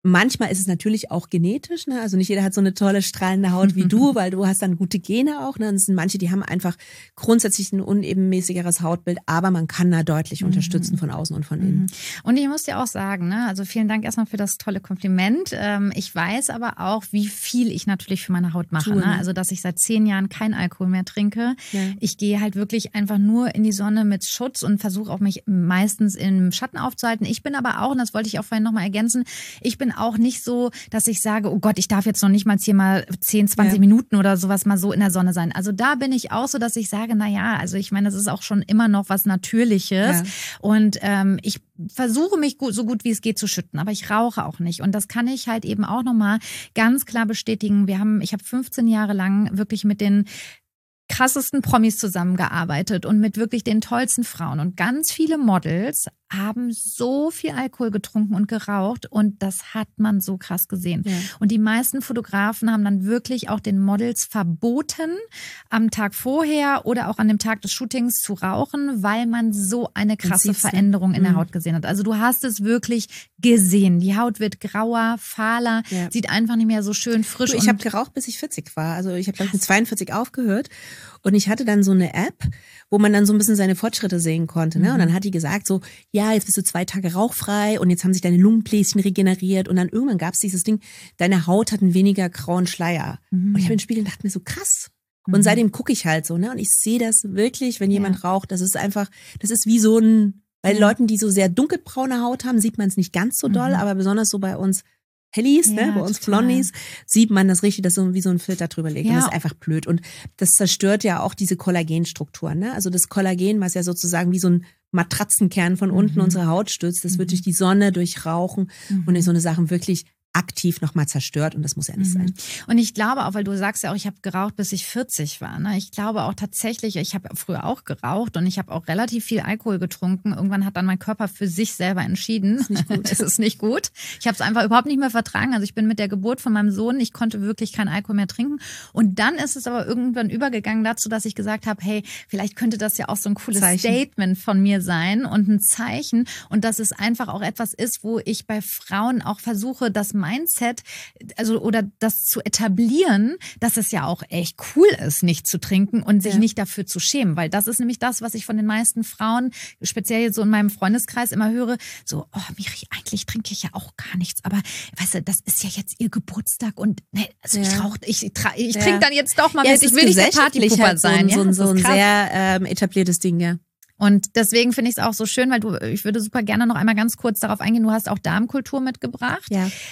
Manchmal ist es natürlich auch genetisch, ne? Also nicht jeder hat so eine tolle strahlende Haut wie du, weil du hast dann gute Gene auch. Ne? Und es sind manche, die haben einfach grundsätzlich ein unebenmäßigeres Hautbild, aber man kann da deutlich unterstützen von außen und von innen. Und ich muss dir auch sagen, ne? Also vielen Dank erstmal für das tolle Kompliment. Ich weiß aber auch, wie viel ich natürlich für meine Haut mache. Ne? Also dass ich seit 10 Jahren keinen Alkohol mehr trinke. Ja. Ich gehe halt wirklich einfach nur in die Sonne mit Schutz und versuche auch mich meistens im Schatten aufzuhalten. Ich bin aber auch, und das wollte ich auch vorhin nochmal ergänzen, ich bin auch nicht so, dass ich sage, oh Gott, ich darf jetzt noch nicht mal hier mal 10, 20 Minuten oder sowas mal so in der Sonne sein. Also da bin ich auch so, dass ich sage, naja, also ich meine, das ist auch schon immer noch was Natürliches. Ja. Und ich versuche mich so gut wie es geht zu schütten, aber ich rauche auch nicht. Und das kann ich halt eben auch nochmal ganz klar bestätigen. Ich habe 15 Jahre lang wirklich mit den krassesten Promis zusammengearbeitet und mit wirklich den tollsten Frauen. Und ganz viele Models haben so viel Alkohol getrunken und geraucht und das hat man so krass gesehen. Ja. Und die meisten Fotografen haben dann wirklich auch den Models verboten, am Tag vorher oder auch an dem Tag des Shootings zu rauchen, weil man so eine krasse Veränderung in der Haut gesehen hat. Also du hast es wirklich gesehen. Die Haut wird grauer, fahler, sieht einfach nicht mehr so schön frisch. Ich habe geraucht, bis ich 40 war. Also ich habe mit 42 aufgehört und ich hatte dann so eine App, wo man dann so ein bisschen seine Fortschritte sehen konnte. Ne? Und dann hat die gesagt so, ja, jetzt bist du 2 Tage rauchfrei und jetzt haben sich deine Lungenbläschen regeneriert. Und dann irgendwann gab es dieses Ding, deine Haut hat einen weniger grauen Schleier. Und ich habe in den Spiegel und dachte mir so, krass. Und seitdem gucke ich halt so, ne? Und ich sehe das wirklich, wenn jemand raucht, das ist einfach, das ist wie so ein, bei Leuten, die so sehr dunkelbraune Haut haben, sieht man es nicht ganz so doll, aber besonders so bei uns Hellies, ne, bei uns Blondies, sieht man das richtig, dass so wie so ein Filter drüber liegt. Und das ist einfach blöd. Und das zerstört ja auch diese Kollagenstrukturen, ne? Also das Kollagen, was ja sozusagen wie so ein Matratzenkern von unten unsere Haut stützt, das wird durch die Sonne, durch Rauchen und durch so eine Sachen wirklich aktiv nochmal zerstört und das muss ja nicht sein. Und ich glaube auch, weil du sagst ja auch, ich habe geraucht, bis ich 40 war. Ne? Ich glaube auch tatsächlich, ich habe früher auch geraucht und ich habe auch relativ viel Alkohol getrunken. Irgendwann hat dann mein Körper für sich selber entschieden, ist nicht gut. Es ist nicht gut. Ich habe es einfach überhaupt nicht mehr vertragen. Also ich bin mit der Geburt von meinem Sohn, ich konnte wirklich keinen Alkohol mehr trinken. Und dann ist es aber irgendwann übergegangen dazu, dass ich gesagt habe, hey, vielleicht könnte das ja auch so ein cooles Statement von mir sein und ein Zeichen. Und dass es einfach auch etwas ist, wo ich bei Frauen auch versuche, das Mindset, also oder das zu etablieren, dass es ja auch echt cool ist, nicht zu trinken und sich nicht dafür zu schämen, weil das ist nämlich das, was ich von den meisten Frauen, speziell jetzt so in meinem Freundeskreis immer höre, so, oh Miri, eigentlich trinke ich ja auch gar nichts, aber weißt du, das ist ja jetzt ihr Geburtstag und ne, also ich trinke dann jetzt doch mal mit, ich will nicht der Partypooper halt sein. So ein sehr etabliertes Ding, ja. Und deswegen finde ich es auch so schön, weil ich würde super gerne noch einmal ganz kurz darauf eingehen, du hast auch Darmkultur mitgebracht,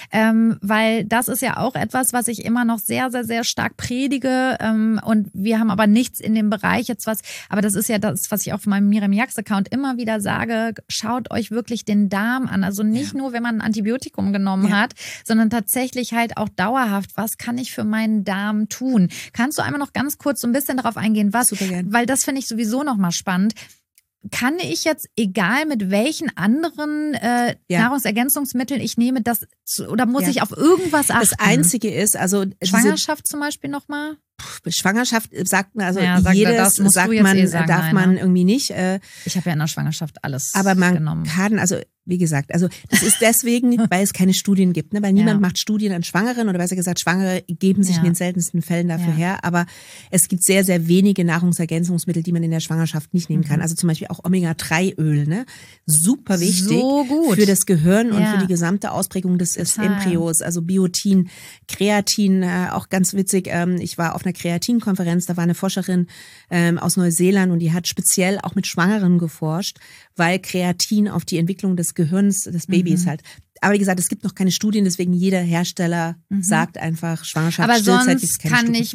weil das ist ja auch etwas, was ich immer noch sehr, sehr, sehr stark predige und wir haben aber nichts in dem Bereich jetzt aber das ist ja das, was ich auf meinem Miriam Jax-Account immer wieder sage, schaut euch wirklich den Darm an, also nicht nur, wenn man ein Antibiotikum genommen hat, sondern tatsächlich halt auch dauerhaft, was kann ich für meinen Darm tun? Kannst du einmal noch ganz kurz so ein bisschen darauf eingehen, weil das finde ich sowieso nochmal spannend. Kann ich jetzt, egal mit welchen anderen Nahrungsergänzungsmitteln ich nehme, oder muss ich auf irgendwas achten? Das Einzige ist, also Schwangerschaft zum Beispiel nochmal? Schwangerschaft sagt man, also jedes sagt man, darf man irgendwie nicht. Ich habe ja in der Schwangerschaft alles aber man genommen. Kann, also wie gesagt, also das ist deswegen, weil es keine Studien gibt, ne? Weil niemand macht Studien an Schwangeren oder besser gesagt, Schwangere geben sich in den seltensten Fällen dafür her, aber es gibt sehr, sehr wenige Nahrungsergänzungsmittel, die man in der Schwangerschaft nicht nehmen kann. Also zum Beispiel auch Omega-3-Öl, ne? Super wichtig für das Gehirn und für die gesamte Ausprägung des Embryos, also Biotin, Kreatin, auch ganz witzig, ich war auf einer Kreatinkonferenz, da war eine Forscherin aus Neuseeland und die hat speziell auch mit Schwangeren geforscht, weil Kreatin auf die Entwicklung des Gehirns des Babys halt. Aber wie gesagt, es gibt noch keine Studien, deswegen jeder Hersteller sagt einfach Schwangerschaft, aber Stillzeit, sonst kann ich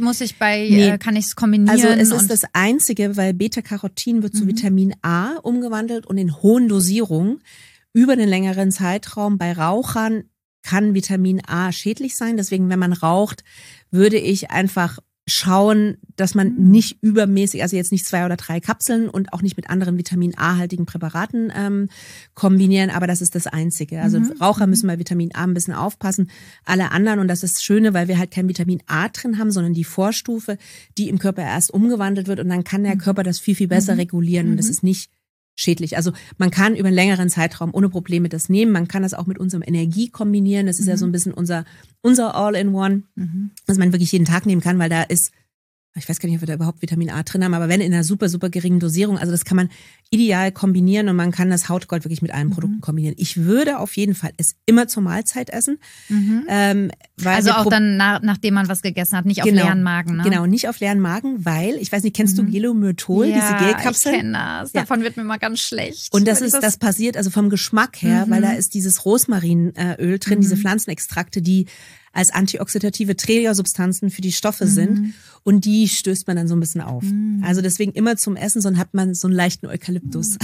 es kombinieren. Also es ist das Einzige, weil Beta-Carotin wird zu Vitamin A umgewandelt und in hohen Dosierungen über den längeren Zeitraum bei Rauchern kann Vitamin A schädlich sein. Deswegen, wenn man raucht, würde ich einfach schauen, dass man nicht übermäßig, also jetzt nicht 2 oder 3 Kapseln und auch nicht mit anderen Vitamin A-haltigen Präparaten kombinieren, aber das ist das Einzige. Also Raucher müssen bei Vitamin A ein bisschen aufpassen. Alle anderen, und das ist das Schöne, weil wir halt kein Vitamin A drin haben, sondern die Vorstufe, die im Körper erst umgewandelt wird und dann kann der Körper das viel, viel besser regulieren und das ist nicht schädlich. Also man kann über einen längeren Zeitraum ohne Probleme das nehmen. Man kann das auch mit unserem Energie kombinieren. Das ist ja so ein bisschen unser All-in-One, was man wirklich jeden Tag nehmen kann, weil da ist, ich weiß gar nicht, ob wir da überhaupt Vitamin A drin haben, aber wenn in einer super, super geringen Dosierung, also das kann man ideal kombinieren und man kann das Hautgold wirklich mit allen Produkten kombinieren. Ich würde auf jeden Fall es immer zur Mahlzeit essen. Weil also auch dann, nachdem man was gegessen hat, nicht auf leeren Magen. Ne? Genau, nicht auf leeren Magen, weil, ich weiß nicht, kennst du Gelomyrtol, diese Gelkapseln? Ich kenne das. Davon wird mir mal ganz schlecht. Und das passiert also vom Geschmack her, weil da ist dieses Rosmarinöl drin, diese Pflanzenextrakte, die als antioxidative Trägersubstanzen für die Stoffe sind. Und die stößt man dann so ein bisschen auf. Also deswegen immer zum Essen, sonst hat man so einen leichten Eukalyptus.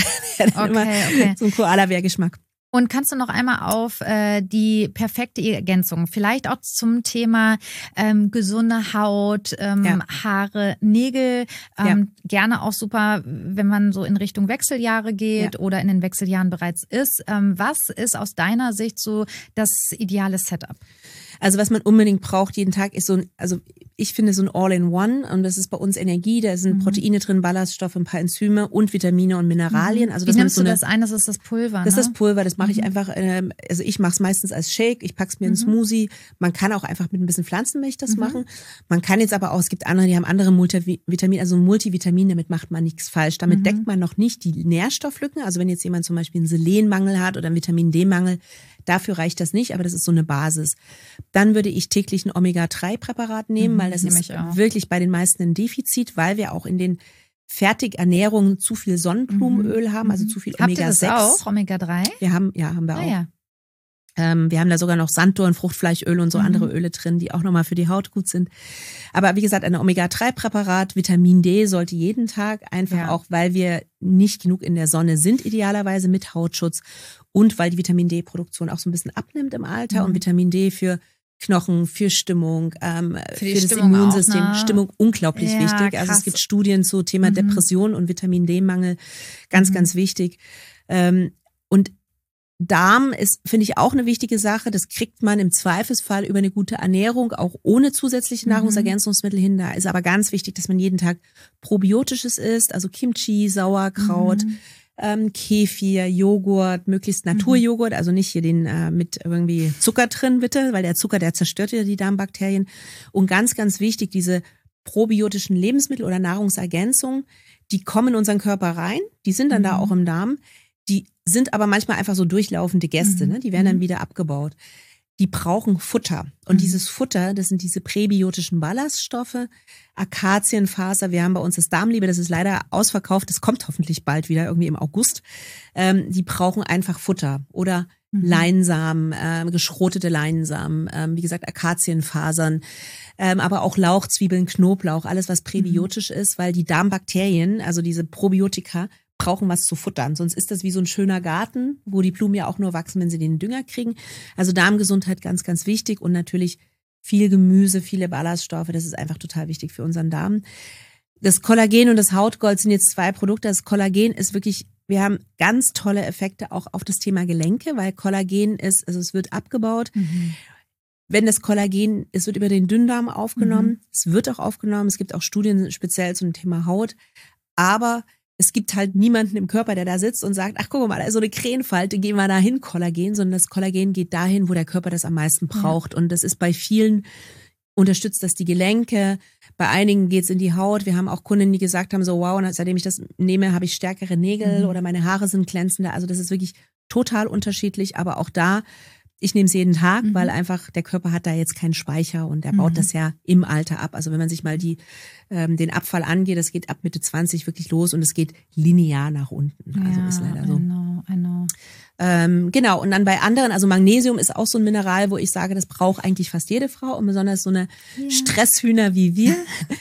Okay. So ein Koala-Bär-Geschmack. Und kannst du noch einmal auf die perfekte Ergänzung, vielleicht auch zum Thema gesunde Haut, Haare, Nägel, gerne auch super, wenn man so in Richtung Wechseljahre geht oder in den Wechseljahren bereits ist. Was ist aus deiner Sicht so das ideale Setup? Also was man unbedingt braucht jeden Tag ist ich finde so ein All-in-One und das ist bei uns Energie, da sind Proteine drin, Ballaststoffe, ein paar Enzyme und Vitamine und Mineralien. Also wie nimmst du das ein? Das ist das Pulver, Das ist das Pulver, das mache ich einfach, also ich mache es meistens als Shake, ich pack's mir in Smoothie. Man kann auch einfach mit ein bisschen Pflanzenmilch das machen. Man kann jetzt aber auch, es gibt andere, die haben andere Multivitamine, also Multivitamin, damit macht man nichts falsch. Damit deckt man noch nicht die Nährstofflücken. Also wenn jetzt jemand zum Beispiel einen Selenmangel hat oder einen Vitamin D-Mangel, dafür reicht das nicht, aber das ist so eine Basis. Dann würde ich täglich ein Omega-3-Präparat nehmen, weil das ist wirklich bei den meisten ein Defizit, weil wir auch in den Fertigernährungen zu viel Sonnenblumenöl haben, also zu viel Omega-6. Habt ihr das auch, Omega-3? Haben wir auch. Ja. Wir haben da sogar noch Sanddorn, Fruchtfleischöl und so andere Öle drin, die auch nochmal für die Haut gut sind. Aber wie gesagt, ein Omega-3-Präparat, Vitamin D sollte jeden Tag, einfach auch, weil wir nicht genug in der Sonne sind, idealerweise mit Hautschutz und weil die Vitamin D-Produktion auch so ein bisschen abnimmt im Alter und Vitamin D für Knochen, für Stimmung, für das Immunsystem. Auch, ne? Stimmung unglaublich wichtig. Also es gibt Studien zu Thema Depression und Vitamin D-Mangel, ganz, ganz wichtig. Und Darm ist, finde ich, auch eine wichtige Sache. Das kriegt man im Zweifelsfall über eine gute Ernährung, auch ohne zusätzliche Nahrungsergänzungsmittel hin. Da ist aber ganz wichtig, dass man jeden Tag Probiotisches isst, also Kimchi, Sauerkraut, Kefir, Joghurt, möglichst Naturjoghurt, also nicht hier den mit irgendwie Zucker drin, bitte, weil der Zucker, der zerstört ja die Darmbakterien. Und ganz, ganz wichtig, diese probiotischen Lebensmittel oder Nahrungsergänzungen, die kommen in unseren Körper rein, die sind dann da auch im Darm. Die sind aber manchmal einfach so durchlaufende Gäste, ne? Die werden dann wieder abgebaut. Die brauchen Futter. Und dieses Futter, das sind diese präbiotischen Ballaststoffe, Akazienfaser. Wir haben bei uns das Darmliebe, das ist leider ausverkauft. Das kommt hoffentlich bald wieder, irgendwie im August. Die brauchen einfach Futter. Oder Leinsamen, geschrotete Leinsamen, wie gesagt, Akazienfasern, aber auch Lauch, Zwiebeln, Knoblauch, alles was präbiotisch ist, weil die Darmbakterien, also diese Probiotika, brauchen was zu futtern. Sonst ist das wie so ein schöner Garten, wo die Blumen ja auch nur wachsen, wenn sie den Dünger kriegen. Also Darmgesundheit ganz, ganz wichtig und natürlich viel Gemüse, viele Ballaststoffe. Das ist einfach total wichtig für unseren Darm. Das Kollagen und das Hautgold sind jetzt 2 Produkte. Das Kollagen ist wirklich, wir haben ganz tolle Effekte auch auf das Thema Gelenke, weil Kollagen ist, also es wird abgebaut. Wenn das Kollagen, es wird über den Dünndarm aufgenommen. Es wird auch aufgenommen. Es gibt auch Studien speziell zum Thema Haut. Aber es gibt halt niemanden im Körper, der da sitzt und sagt, ach guck mal, da ist so eine Krähenfalte, gehen wir da hin, Kollagen, sondern das Kollagen geht dahin, wo der Körper das am meisten braucht. Und das ist bei vielen, unterstützt das die Gelenke, bei einigen geht's in die Haut. Wir haben auch Kunden, die gesagt haben, so wow, seitdem ich das nehme, habe ich stärkere Nägel oder meine Haare sind glänzender. Also das ist wirklich total unterschiedlich, aber auch da, ich nehme es jeden Tag, weil einfach der Körper hat da jetzt keinen Speicher und der baut das ja im Alter ab. Also wenn man sich mal den Abfall angeht, das geht ab Mitte 20 wirklich los und es geht linear nach unten. Also ist leider so. I know. Genau, und dann bei anderen, also Magnesium ist auch so ein Mineral, wo ich sage, das braucht eigentlich fast jede Frau und besonders so eine Stresshühner wie wir,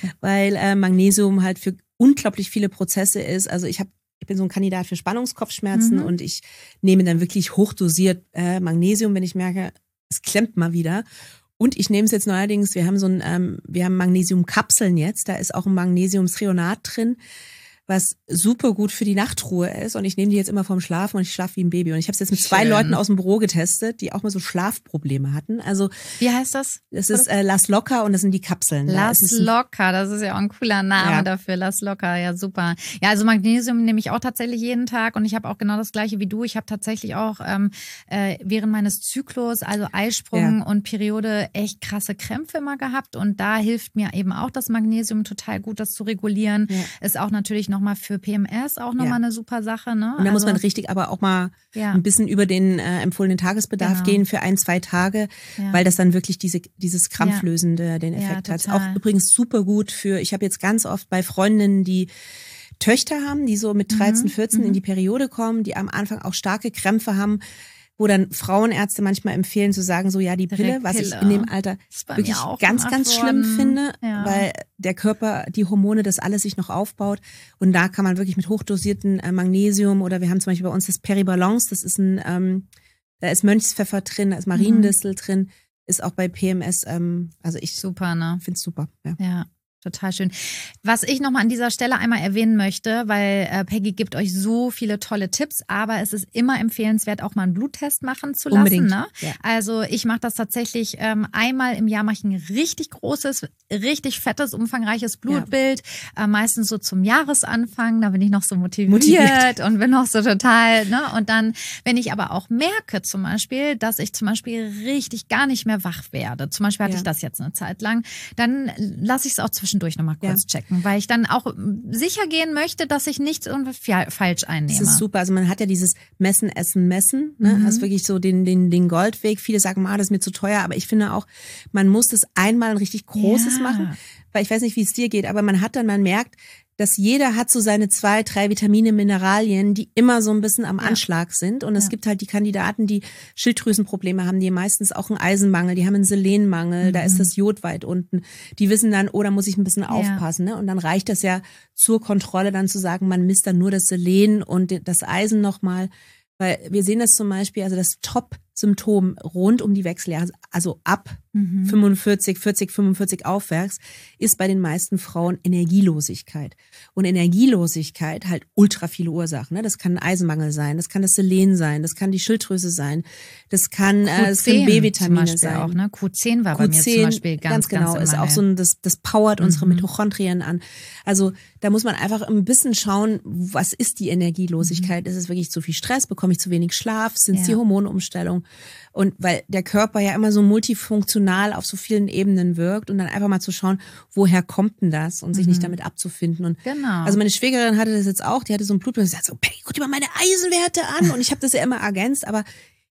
weil Magnesium halt für unglaublich viele Prozesse ist. Also ich bin so ein Kandidat für Spannungskopfschmerzen und ich nehme dann wirklich hochdosiert Magnesium, wenn ich merke, es klemmt mal wieder. Und ich nehme es jetzt neuerdings, wir haben Magnesiumkapseln jetzt, da ist auch ein Magnesiumthreonat drin, was super gut für die Nachtruhe ist. Und ich nehme die jetzt immer vorm Schlafen und ich schlafe wie ein Baby. Und ich habe es jetzt mit 2 Leuten aus dem Büro getestet, die auch mal so Schlafprobleme hatten. Also wie heißt das? Das ist Lass locker und das sind die Kapseln. Lass locker, das ist ja auch ein cooler Name dafür. Lass locker, ja super. Ja, also Magnesium nehme ich auch tatsächlich jeden Tag und ich habe auch genau das Gleiche wie du. Ich habe tatsächlich auch während meines Zyklus, also Eisprung und Periode, echt krasse Krämpfe immer gehabt. Und da hilft mir eben auch das Magnesium total gut, das zu regulieren. Ja. Ist auch natürlich nochmal für PMS auch nochmal eine super Sache. Ne? Und da muss man richtig aber auch mal ein bisschen über den empfohlenen Tagesbedarf gehen für 1-2 Tage, weil das dann wirklich dieses Krampflösende den Effekt hat. Ist auch übrigens super gut für, ich habe jetzt ganz oft bei Freundinnen, die Töchter haben, die so mit 13, 14 in die Periode kommen, die am Anfang auch starke Krämpfe haben, wo dann Frauenärzte manchmal empfehlen zu sagen, so die Pille, was ich in dem Alter wirklich ganz, ganz schlimm finde, weil der Körper, die Hormone, das alles sich noch aufbaut. Und da kann man wirklich mit hochdosierten Magnesium oder wir haben zum Beispiel bei uns das Peribalance, das ist da ist Mönchspfeffer drin, da ist Mariendistel drin, ist auch bei PMS, also ich super, ne? Finde es super. Ja. Total schön. Was ich nochmal an dieser Stelle einmal erwähnen möchte, weil Peggy gibt euch so viele tolle Tipps, aber es ist immer empfehlenswert, auch mal einen Bluttest machen zu lassen. Unbedingt. Ne? Ja. Also ich mache das tatsächlich einmal im Jahr, mache ich ein richtig großes, richtig fettes, umfangreiches Blutbild, meistens so zum Jahresanfang, da bin ich noch so motiviert und bin noch so total, ne? Und dann, wenn ich aber auch merke zum Beispiel, dass ich zum Beispiel richtig gar nicht mehr wach werde, zum Beispiel hatte ich das jetzt eine Zeit lang, dann lasse ich es auch zwischendurch nochmal kurz checken, weil ich dann auch sicher gehen möchte, dass ich nichts irgendwie falsch einnehme. Das ist super. Also man hat ja dieses Messen, Essen, Messen. Ne? Hast wirklich so den Goldweg. Viele sagen, das ist mir zu teuer. Aber ich finde auch, man muss das einmal ein richtig großes machen. Weil ich weiß nicht, wie es dir geht, aber man merkt, dass jeder hat so seine 2, 3 Vitamine, Mineralien, die immer so ein bisschen am Anschlag sind. Und es gibt halt die Kandidaten, die Schilddrüsenprobleme haben, die meistens auch einen Eisenmangel, die haben einen Selenmangel, da ist das Jod weit unten. Die wissen dann, da muss ich ein bisschen aufpassen. Ne? Und dann reicht das ja zur Kontrolle dann zu sagen, man misst dann nur das Selen und das Eisen nochmal. Weil wir sehen das zum Beispiel, also das Top-Symptom rund um die Wechseljahre, also ab 45, 40, 45 aufwärts, ist bei den meisten Frauen Energielosigkeit. Und Energielosigkeit halt ultra viele Ursachen. Ne? Das kann ein Eisenmangel sein, das kann das Selen sein, das kann die Schilddrüse sein, das kann B-Vitamine sein. Auch, ne? Q10 war bei mir zum Beispiel ganz genau, ist auch so das powert unsere Mitochondrien an. Also da muss man einfach ein bisschen schauen, was ist die Energielosigkeit? Ist es wirklich zu viel Stress? Bekomme ich zu wenig Schlaf? Sind es die Hormonumstellung? Und weil der Körper ja immer so multifunktional auf so vielen Ebenen wirkt und dann einfach mal zu schauen, woher kommt denn das und sich nicht damit abzufinden. Und also meine Schwägerin hatte das jetzt auch, die hatte so ein Blutbild und sagt so, Peggy, guck dir mal meine Eisenwerte an. Und ich habe das ja immer ergänzt, aber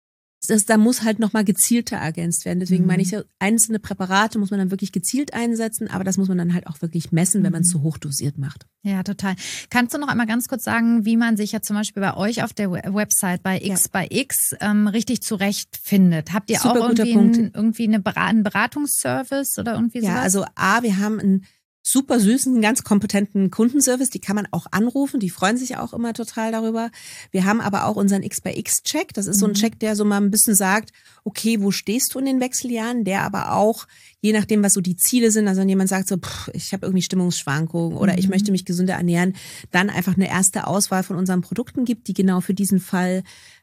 da muss halt nochmal gezielter ergänzt werden. Deswegen meine ich, einzelne Präparate muss man dann wirklich gezielt einsetzen, aber das muss man dann halt auch wirklich messen, wenn man es zu hoch dosiert macht. Ja, total. Kannst du noch einmal ganz kurz sagen, wie man sich ja zum Beispiel bei euch auf der Website bei X bei X richtig zurechtfindet? Habt ihr super auch irgendwie einen Beratungsservice oder irgendwie sowas? Ja, also wir haben einen super süßen, ganz kompetenten Kundenservice, die kann man auch anrufen, die freuen sich auch immer total darüber. Wir haben aber auch unseren X-by-X-Check, das ist so ein Check, der so mal ein bisschen sagt, okay, wo stehst du in den Wechseljahren, der aber auch, je nachdem, was so die Ziele sind, also wenn jemand sagt so, ich habe irgendwie Stimmungsschwankungen oder ich möchte mich gesünder ernähren, dann einfach eine erste Auswahl von unseren Produkten gibt, die genau für diesen Fall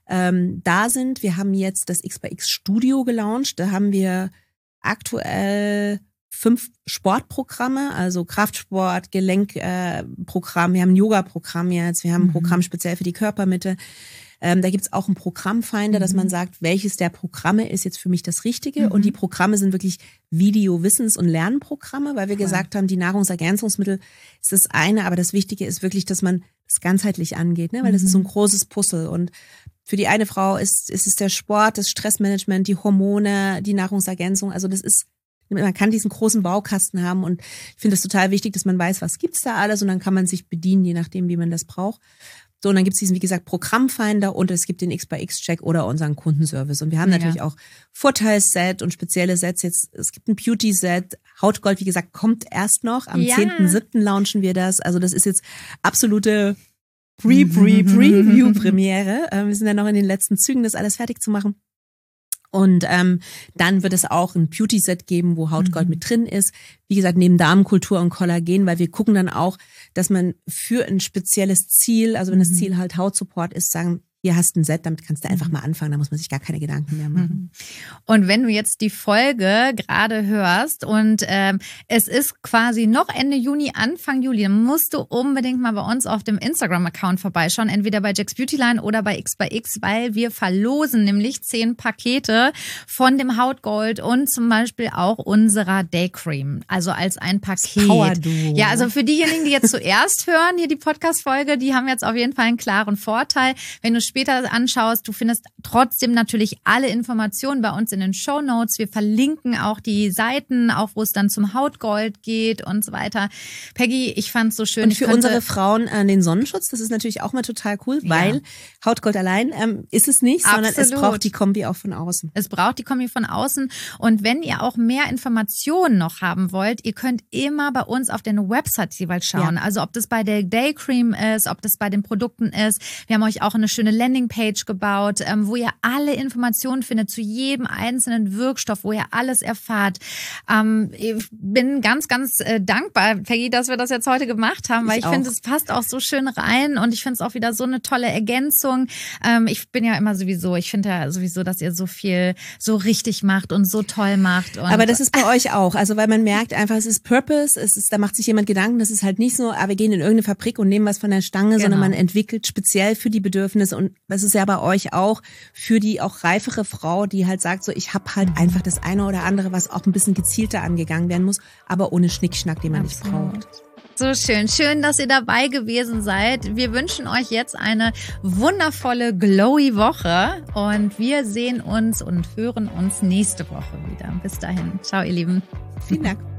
da sind. Wir haben jetzt das X-by-X Studio gelauncht, da haben wir aktuell 5 Sportprogramme, also Kraftsport, Gelenkprogramm, wir haben ein Yoga-Programm jetzt, wir haben ein Programm speziell für die Körpermitte. Da gibt's auch einen Programmfinder, dass man sagt, welches der Programme ist jetzt für mich das Richtige. Und die Programme sind wirklich Video-Wissens- und Lernprogramme, weil wir gesagt haben, die Nahrungsergänzungsmittel ist das eine, aber das Wichtige ist wirklich, dass man das ganzheitlich angeht, ne? Weil das ist so ein großes Puzzle. Und für die eine Frau ist es der Sport, das Stressmanagement, die Hormone, die Nahrungsergänzung. Also man kann diesen großen Baukasten haben und ich finde es total wichtig, dass man weiß, was gibt's da alles und dann kann man sich bedienen, je nachdem, wie man das braucht. So, und dann gibt's diesen, wie gesagt, Programmfinder und es gibt den X-by-X-Check oder unseren Kundenservice. Und wir haben natürlich auch Vorteilsset und spezielle Sets. Jetzt, es gibt ein Beauty-Set. Hautgold, wie gesagt, kommt erst noch. Am 10.7. launchen wir das. Also das ist jetzt absolute Preview-Premiere. Wir sind ja noch in den letzten Zügen, das alles fertig zu machen. Und dann wird es auch ein Beauty-Set geben, wo Hautgold mit drin ist. Wie gesagt, neben Darmkultur und Kollagen, weil wir gucken dann auch, dass man für ein spezielles Ziel, also wenn das Ziel halt Hautsupport ist, sagen, hier hast du ein Set, damit kannst du einfach mal anfangen, da muss man sich gar keine Gedanken mehr machen. Und wenn du jetzt die Folge gerade hörst und es ist quasi noch Ende Juni, Anfang Juli, dann musst du unbedingt mal bei uns auf dem Instagram-Account vorbeischauen, entweder bei Jack's Beautyline oder bei X, weil wir verlosen nämlich 10 Pakete von dem Hautgold und zum Beispiel auch unserer Daycream, also als ein Paket. Power-Duo. Ja, also für diejenigen, die jetzt zuerst hören, hier die Podcast-Folge, die haben jetzt auf jeden Fall einen klaren Vorteil. Wenn du später anschaust, du findest trotzdem natürlich alle Informationen bei uns in den Shownotes. Wir verlinken auch die Seiten, auch wo es dann zum Hautgold geht und so weiter. Peggy, ich fand es so schön. Und für unsere Frauen den Sonnenschutz, das ist natürlich auch mal total cool, weil Hautgold allein ist es nicht, sondern es braucht die Kombi auch von außen. Es braucht die Kombi von außen. Und wenn ihr auch mehr Informationen noch haben wollt, ihr könnt immer bei uns auf der Website jeweils schauen. Also ob das bei der Daycream ist, ob das bei den Produkten ist. Wir haben euch auch eine schöne Landingpage gebaut, wo ihr alle Informationen findet zu jedem einzelnen Wirkstoff, wo ihr alles erfahrt. Ich bin ganz, ganz dankbar, Peggy, dass wir das jetzt heute gemacht haben, weil ich finde, es passt auch so schön rein und ich finde es auch wieder so eine tolle Ergänzung. Ich bin ja immer sowieso, ich finde ja sowieso, dass ihr so viel so richtig macht und so toll macht. Und aber das ist bei euch auch, also weil man merkt einfach, es ist Purpose, da macht sich jemand Gedanken, das ist halt nicht so, wir gehen in irgendeine Fabrik und nehmen was von der Stange, sondern man entwickelt speziell für die Bedürfnisse und das ist ja bei euch auch für die auch reifere Frau, die halt sagt so, ich habe halt einfach das eine oder andere, was auch ein bisschen gezielter angegangen werden muss, aber ohne Schnickschnack, den man nicht braucht. So schön. Schön, dass ihr dabei gewesen seid. Wir wünschen euch jetzt eine wundervolle, glowy Woche und wir sehen uns und hören uns nächste Woche wieder. Bis dahin. Ciao, ihr Lieben. Vielen Dank.